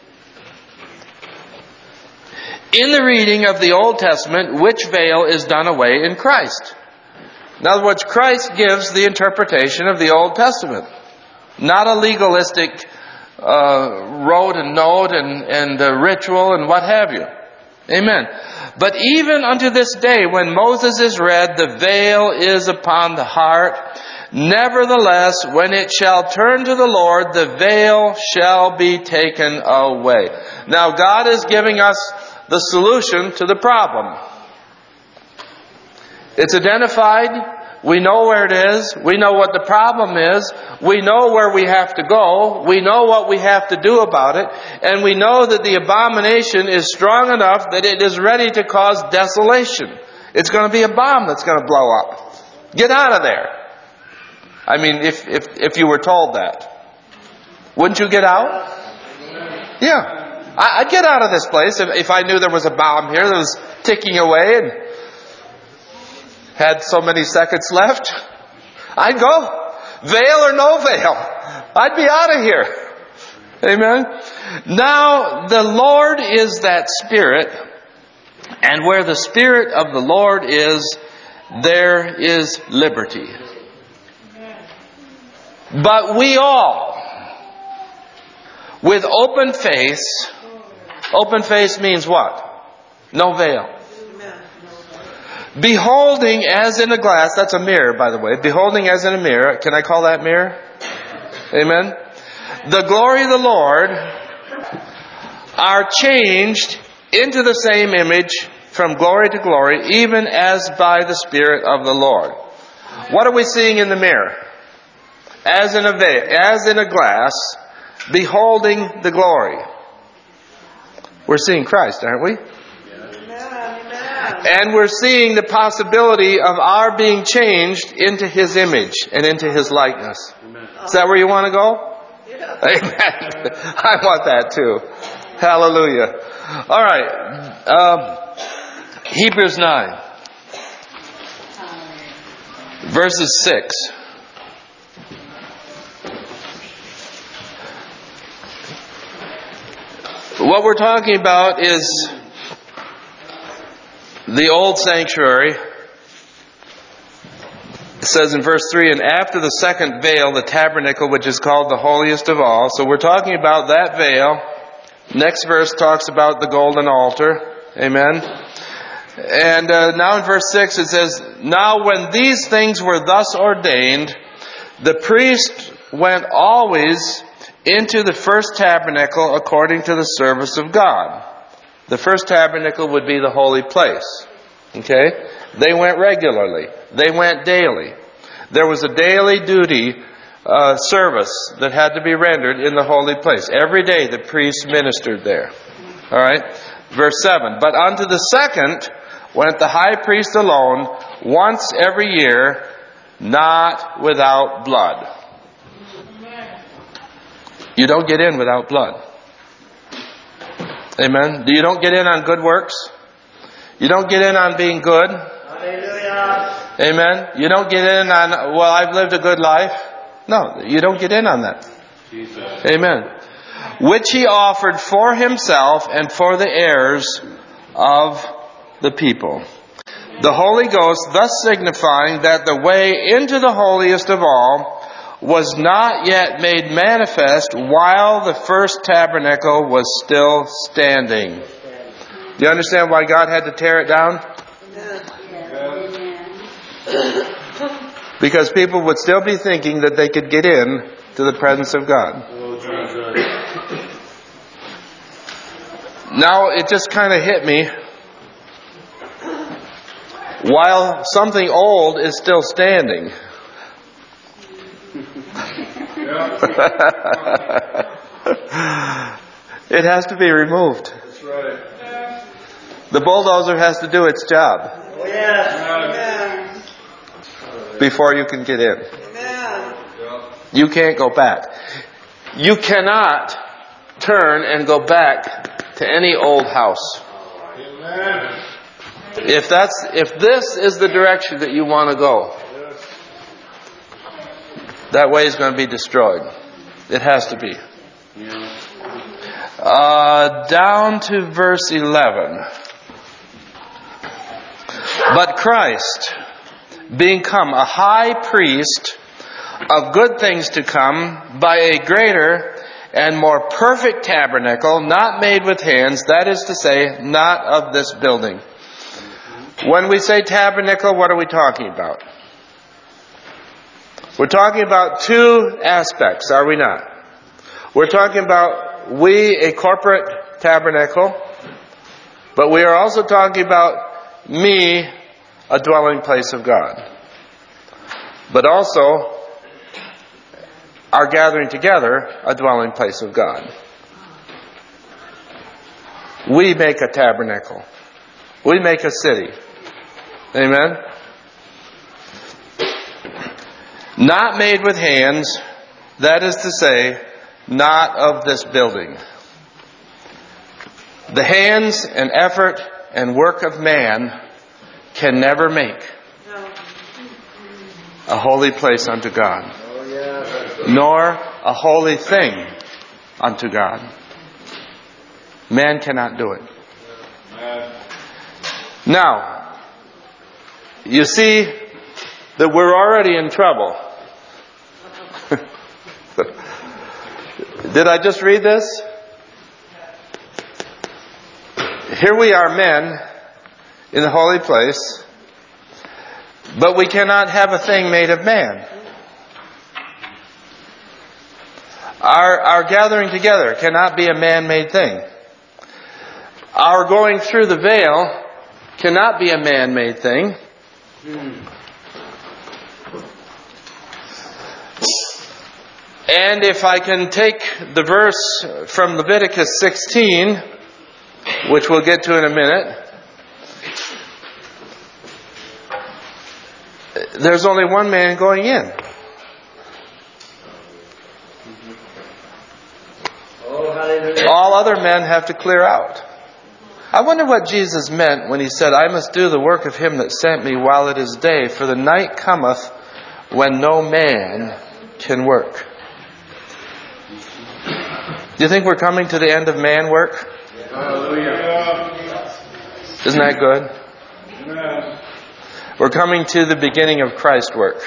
In the reading of the Old Testament, which veil is done away in Christ? In other words, Christ gives the interpretation of the Old Testament. Not a legalistic rote and note and ritual and what have you. Amen. But even unto this day, when Moses is read, the veil is upon the heart. Nevertheless, when it shall turn to the Lord, the veil shall be taken away. Now, God is giving us the solution to the problem. It's identified. We know where it is. We know what the problem is. We know where we have to go. We know what we have to do about it. And we know that the abomination is strong enough that it is ready to cause desolation. It's going to be a bomb that's going to blow up. Get out of there. I mean, if you were told that. Wouldn't you get out? Yeah. I'd get out of this place if I knew there was a bomb here that was ticking away and had so many seconds left. I'd go. Veil or no veil. I'd be out of here. Amen. Now, the Lord is that Spirit, and where the Spirit of the Lord is, there is liberty. But we all, with open face means what? No veil. Beholding as in a glass, that's a mirror, by the way. Beholding as in a mirror. Can I call that mirror? Amen. The glory of the Lord are changed into the same image from glory to glory, even as by the Spirit of the Lord. What are we seeing in the mirror? As in a glass, beholding the glory. We're seeing Christ, aren't we? And we're seeing the possibility of our being changed into His image and into His likeness. Is that where you want to go? Yeah. Amen. I want that too. Hallelujah. All right. Hebrews 9. Verses 6. What we're talking about is the old sanctuary. It says in verse 3, and after the second veil, the tabernacle, which is called the holiest of all. So we're talking about that veil. Next verse talks about the golden altar. Amen. And now in verse 6 it says, now when these things were thus ordained, the priest went always into the first tabernacle according to the service of God. The first tabernacle would be the holy place. Okay? They went regularly. They went daily. There was a daily duty service that had to be rendered in the holy place. Every day the priest ministered there. Alright? Verse 7. But unto the second went the high priest alone, once every year, not without blood. You don't get in without blood. Amen. You don't get in on good works. You don't get in on being good. Hallelujah. Amen. You don't get in on, well, I've lived a good life. No, you don't get in on that. Jesus. Amen. Which He offered for Himself and for the heirs of the people. The Holy Ghost thus signifying that the way into the holiest of all was not yet made manifest while the first tabernacle was still standing. Do you understand why God had to tear it down? Because people would still be thinking that they could get in to the presence of God. Now it just kind of hit me. While something old is still standing. It has to be removed. That's right. The bulldozer has to do its job before you can get in. You can't go back. You cannot turn and go back to any old house. Amen. If this is the direction that you want to go, that way is going to be destroyed. It has to be. Down to verse 11. But Christ, being come a high priest of good things to come, by a greater and more perfect tabernacle, not made with hands, that is to say, not of this building. When we say tabernacle, what are we talking about? We're talking about two aspects, are we not? We're talking about a corporate tabernacle, but we are also talking about me, a dwelling place of God. But also, our gathering together, a dwelling place of God. We make a tabernacle. We make a city. Amen? Not made with hands, that is to say, not of this building. The hands and effort and work of man can never make a holy place unto God, nor a holy thing unto God. Man cannot do it. Now, you see that we're already in trouble. Did I just read this? Here we are, men, in the holy place, but we cannot have a thing made of man. Our gathering together cannot be a man-made thing. Our going through the veil cannot be a man-made thing. And if I can take the verse from Leviticus 16, which we'll get to in a minute, there's only one man going in. All other men have to clear out. I wonder what Jesus meant when he said, I must do the work of him that sent me while it is day, for the night cometh when no man can work. Do you think we're coming to the end of man work? Hallelujah. Isn't that good? Amen. We're coming to the beginning of Christ's work.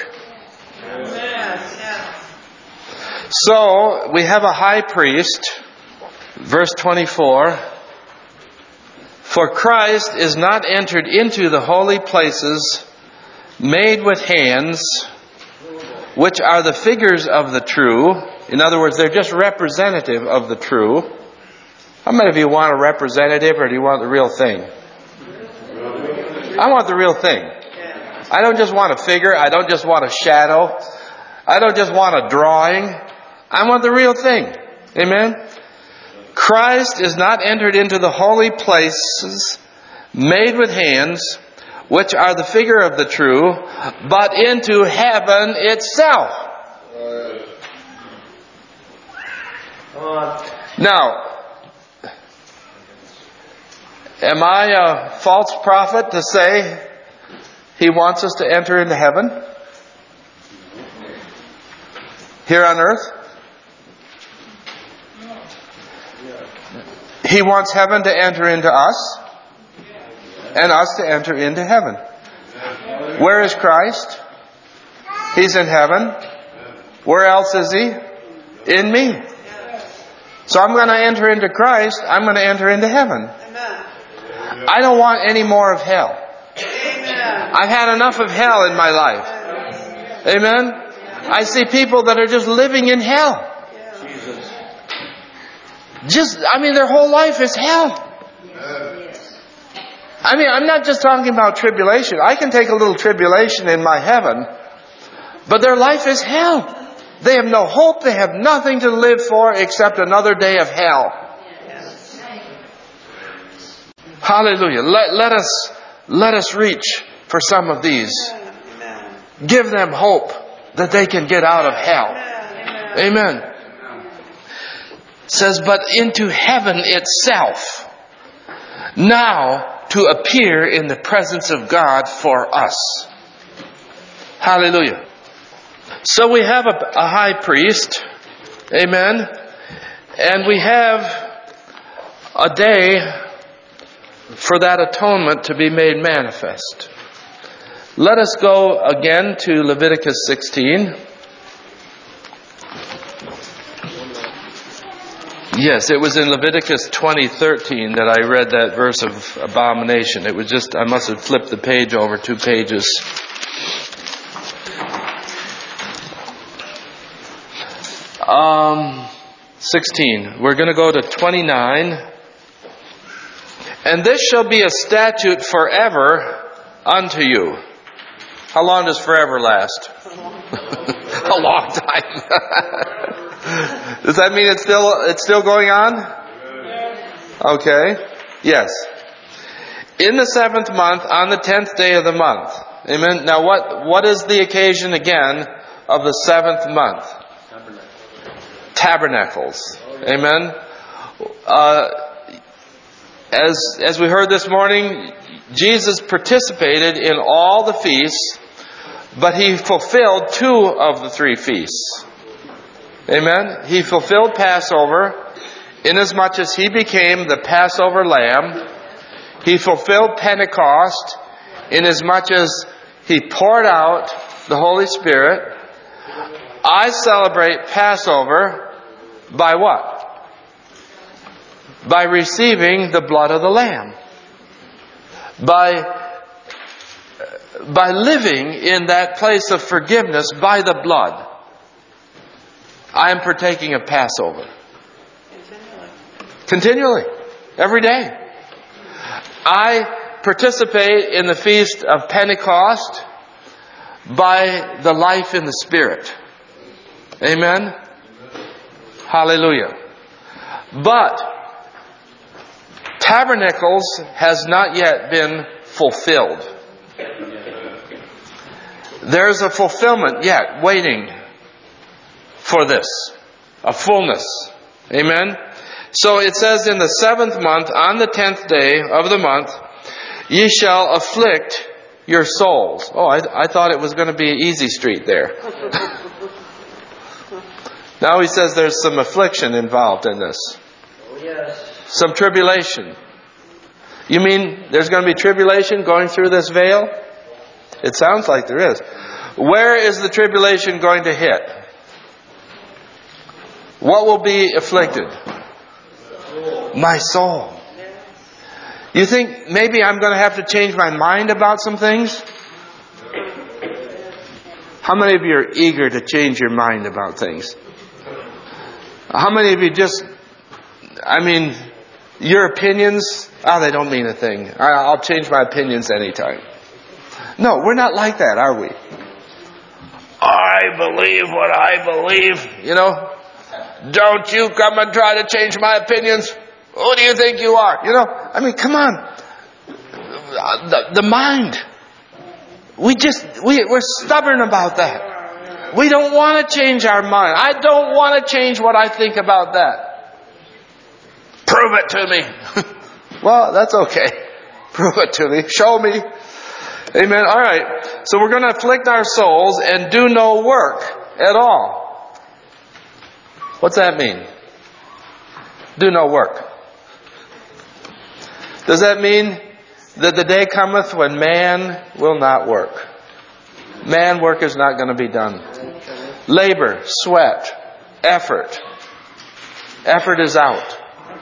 So, we have a high priest, verse 24, for Christ is not entered into the holy places made with hands, which are the figures of the true. In other words, they're just representative of the true. How many of you want a representative, or do you want the real thing? I want the real thing. I don't just want a figure. I don't just want a shadow. I don't just want a drawing. I want the real thing. Amen? Christ is not entered into the holy places made with hands, which are the figure of the true, but into heaven itself. Now, am I a false prophet to say he wants us to enter into heaven? Here on earth? He wants heaven to enter into us. and us to enter into heaven. Where is Christ? He's in heaven. Where else is He? In me. So I'm going to enter into Christ. I'm going to enter into heaven. I don't want any more of hell. I've had enough of hell in my life. Amen? I see people that are just living in hell. Their whole life is hell. I'm not just talking about tribulation. I can take a little tribulation in my heaven, but their life is hell. They have no hope. They have nothing to live for except another day of hell. Hallelujah. Let us reach for some of these. Give them hope that they can get out of hell. Amen. It says, but into heaven itself, now to appear in the presence of God for us. Hallelujah. So we have a high priest. Amen. And we have a day for that atonement to be made manifest. Let us go again to Leviticus 16. Yes, it was in Leviticus 20:13 that I read that verse of abomination. It was just, I must have flipped the page over 2 pages. Um, 16. We're going to go to 29. And this shall be a statute forever unto you. How long does forever last? A long time. Does that mean it's still going on? Okay. Yes. In the 7th month, on the 10th day of the month. Amen. Now what is the occasion again of the 7th month? Tabernacles. Amen. As we heard this morning, Jesus participated in all the feasts, but He fulfilled 2 of the 3 feasts. Amen. He fulfilled Passover inasmuch as He became the Passover lamb. He fulfilled Pentecost inasmuch as He poured out the Holy Spirit. I celebrate Passover by what? By receiving the blood of the Lamb. By living in that place of forgiveness by the blood. I am partaking of Passover. Continually. Every day. I participate in the feast of Pentecost by the life in the Spirit. Amen? Hallelujah. But Tabernacles has not yet been fulfilled. There's a fulfillment yet waiting for this. A fullness. Amen? So it says in the 7th month, on the 10th day of the month, ye shall afflict your souls. Oh, I thought it was going to be easy street there. Now he says there's some affliction involved in this. Oh, yes. Some tribulation. You mean there's going to be tribulation going through this veil? It sounds like there is. Where is the tribulation going to hit? What will be afflicted? My soul. You think maybe I'm going to have to change my mind about some things? How many of you are eager to change your mind about things? How many of you your opinions, they don't mean a thing. I'll change my opinions anytime. No, we're not like that, are we? I believe what I believe, Don't you come and try to change my opinions. Who do you think you are? Come on. The mind. We're stubborn about that. We don't want to change our mind. I don't want to change what I think about that. Prove it to me. Well, that's okay. Prove it to me. Show me. Amen. All right. So we're going to afflict our souls and do no work at all. What's that mean? Do no work. Does that mean that the day cometh when man will not work. Man work is not going to be done. Labor, sweat, effort. Effort is out.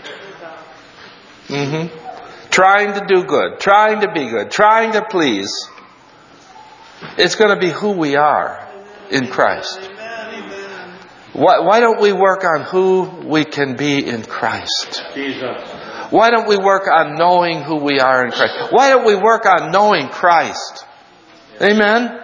Trying to do good, trying to be good, trying to please. It's going to be who we are in Christ. Why don't we work on who we can be in Christ? Why don't we work on knowing who we are in Christ? Why don't we work on knowing Christ? Amen?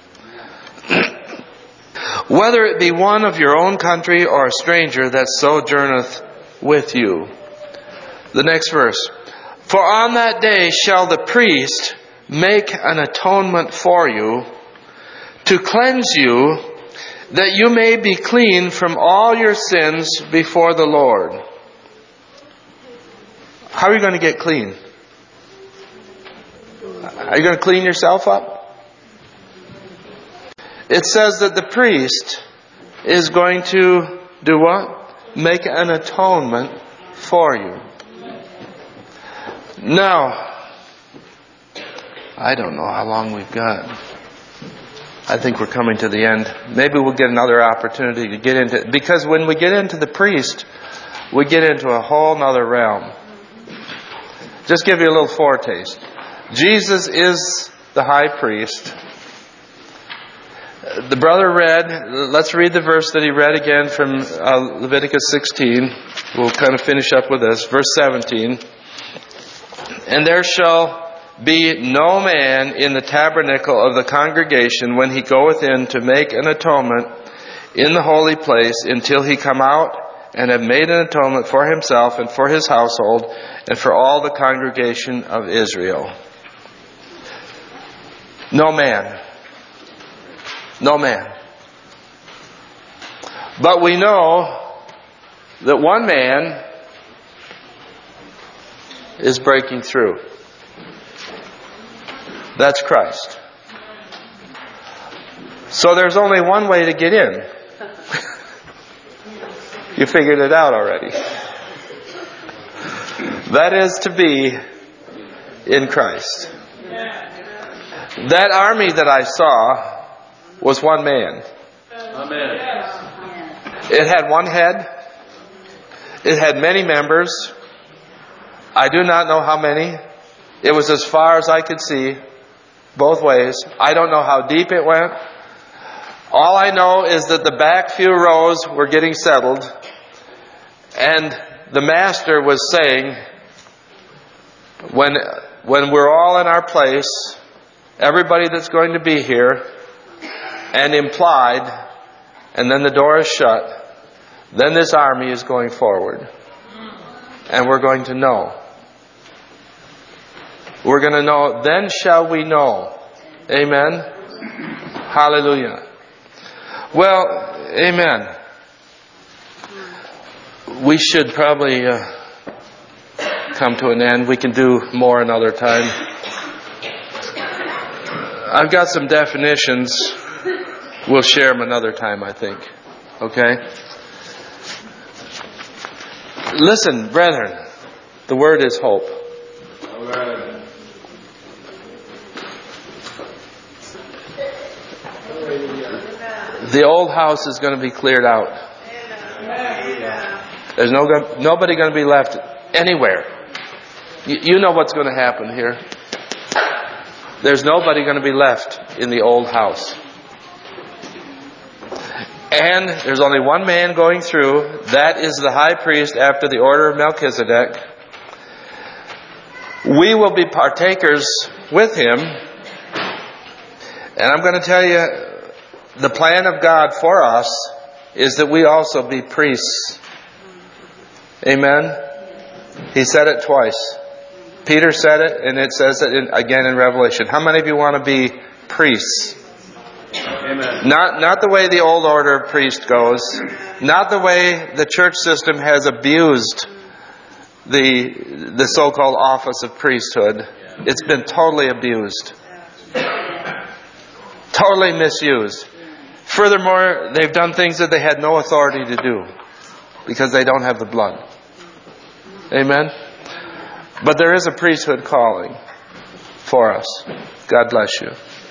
Whether it be one of your own country or a stranger that sojourneth with you. The next verse. For on that day shall the priest make an atonement for you, to cleanse you, that you may be clean from all your sins before the Lord. How are you going to get clean? Are you going to clean yourself up? It says that the priest is going to do what? Make an atonement for you. Now, I don't know how long we've got. I think we're coming to the end. Maybe we'll get another opportunity to get into it. Because when we get into the priest, we get into a whole other realm. Just give you a little foretaste. Jesus is the high priest. The brother read, let's read the verse that he read again from Leviticus 16. We'll kind of finish up with this. Verse 17. And there shall be no man in the tabernacle of the congregation when he goeth in to make an atonement in the holy place until he come out and have made an atonement for himself and for his household and for all the congregation of Israel. No man. No man. But we know that one man is breaking through. That's Christ. So there's only one way to get in. You figured it out already. That is to be in Christ. That army that I saw was one man. Amen. It had one head. It had many members. I do not know how many. It was as far as I could see, both ways. I don't know how deep it went. All I know is that the back few rows were getting settled, and the master was saying, when we're all in our place, everybody that's going to be here, and implied, and then the door is shut, then this army is going forward. And we're going to know. We're going to know, then shall we know. Amen? Hallelujah. Well, amen. We should probably come to an end. We can do more another time. I've got some definitions. We'll share them another time, I think. Okay? Listen, brethren, the word is hope. Amen. The old house is going to be cleared out. There's nobody going to be left anywhere. You know what's going to happen here. There's nobody going to be left in the old house. And there's only one man going through. That is the high priest after the order of Melchizedek. We will be partakers with him. And I'm going to tell you, the plan of God for us is that we also be priests. Amen? He said it twice. Peter said it, and it says it again in Revelation. How many of you want to be priests? Amen. Not the way the old order of priest goes. Not the way the church system has abused the so-called office of priesthood. It's been totally abused. Totally misused. Furthermore, they've done things that they had no authority to do because they don't have the blood. Amen? But there is a priesthood calling. before us. God bless you.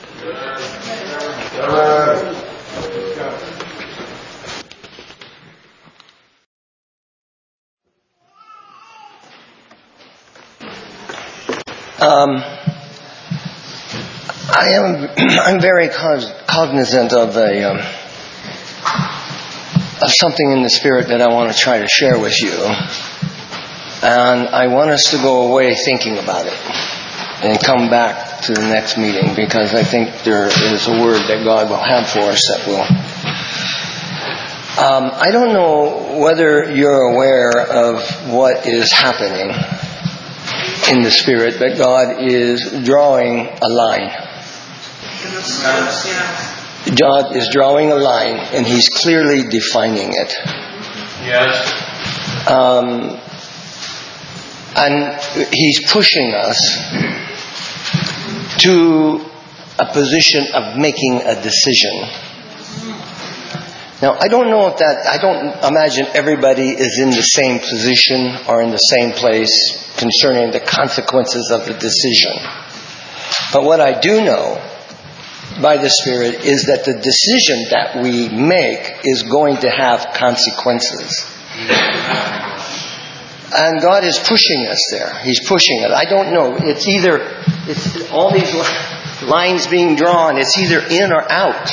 I'm very cognizant of something in the Spirit that I want to try to share with you. And I want us to go away thinking about it and come back to the next meeting, because I think there is a word that God will have for us that will... I don't know whether you're aware of what is happening in the Spirit, but God is drawing a line. God is drawing a line, and He's clearly defining it. Yes. And He's pushing us to a position of making a decision. Now, I don't imagine everybody is in the same position or in the same place concerning the consequences of the decision. But what I do know by the Spirit is that the decision that we make is going to have consequences. And God is pushing us there. He's pushing it. I don't know. It's all these lines being drawn. It's either in or out.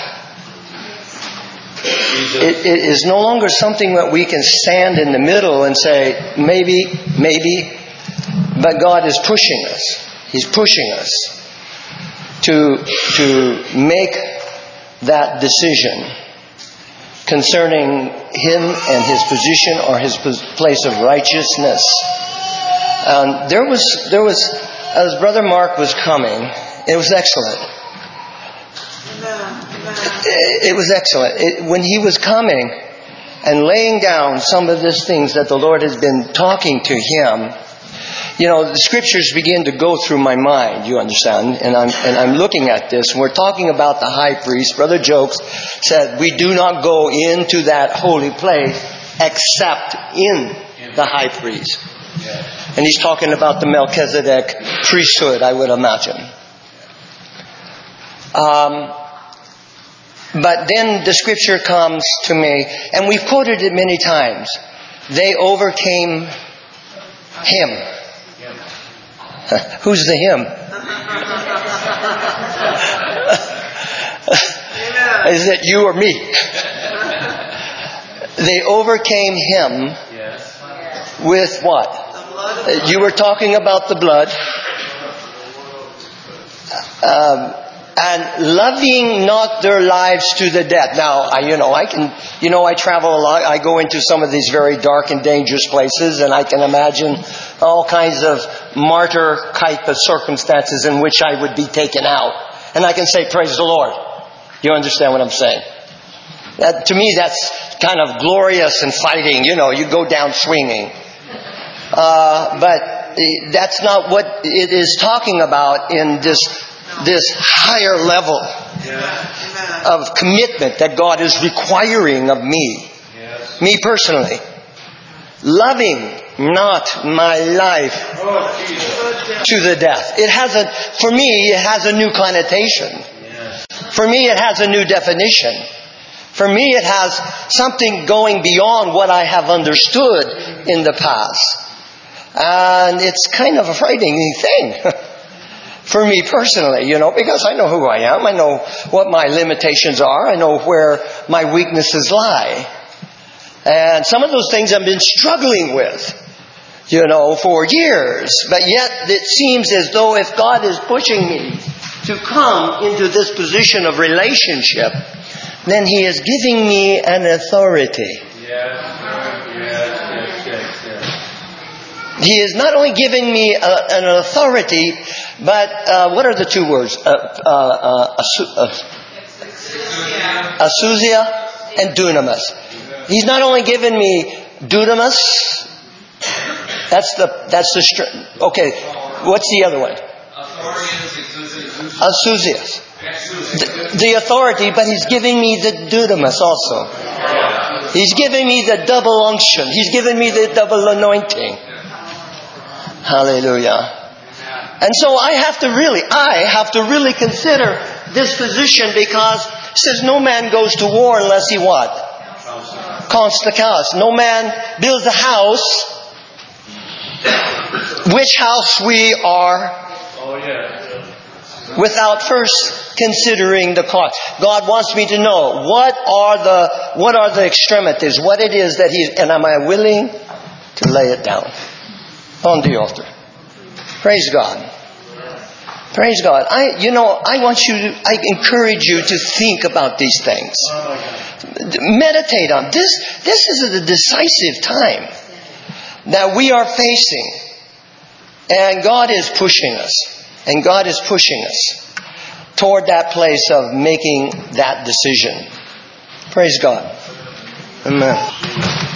It is no longer something that we can stand in the middle and say, maybe, but God is pushing us. He's pushing us to make that decision concerning Him and His position or His place of righteousness. There was, as Brother Mark was coming, it was excellent. It was excellent. When he was coming and laying down some of these things that the Lord has been talking to him, the scriptures begin to go through my mind, you understand, and I'm looking at this, and we're talking about the high priest. Brother Jokes said, we do not go into that holy place except in the high priest. And he's talking about the Melchizedek priesthood, I would imagine. But then the scripture comes to me, and we've quoted it many times. They overcame Him. Who's the Him? Is it you or me? They overcame Him with what? You were talking about the blood. And loving not their lives to the death. Now, I travel a lot. I go into some of these very dark and dangerous places, and I can imagine all kinds of martyr type of circumstances in which I would be taken out. And I can say, praise the Lord. You understand what I'm saying? To me, that's kind of glorious and fighting. You go down swinging. But that's not what it is talking about in this higher level of commitment that God is requiring of me. Me personally. Loving not my life to the death. For me, it has a new connotation. For me, it has a new definition. For me, it has something going beyond what I have understood in the past. And it's kind of a frightening thing. For me personally, because I know who I am. I know what my limitations are. I know where my weaknesses lie. And some of those things I've been struggling with, for years. But yet it seems as though if God is pushing me to come into this position of relationship, then He is giving me an authority. He is not only giving me an authority, but what are the two words? Exousia and dunamis. He's not only given me dunamis. That's the okay. What's the other one? Exousia. The authority, but He's giving me the dunamis also. He's giving me the double unction. He's giving me the double anointing. Hallelujah. And so I have to really consider this position, because it says no man goes to war unless he what? Counts the cost. No man builds a house, which house we are, without first considering the cost. God wants me to know what are the extremities, what it is that and am I willing to lay it down on the altar? Praise God. Praise God. I encourage you to think about these things. Meditate on this. This is a decisive time that we are facing. And God is pushing us. And God is pushing us toward that place of making that decision. Praise God. Amen.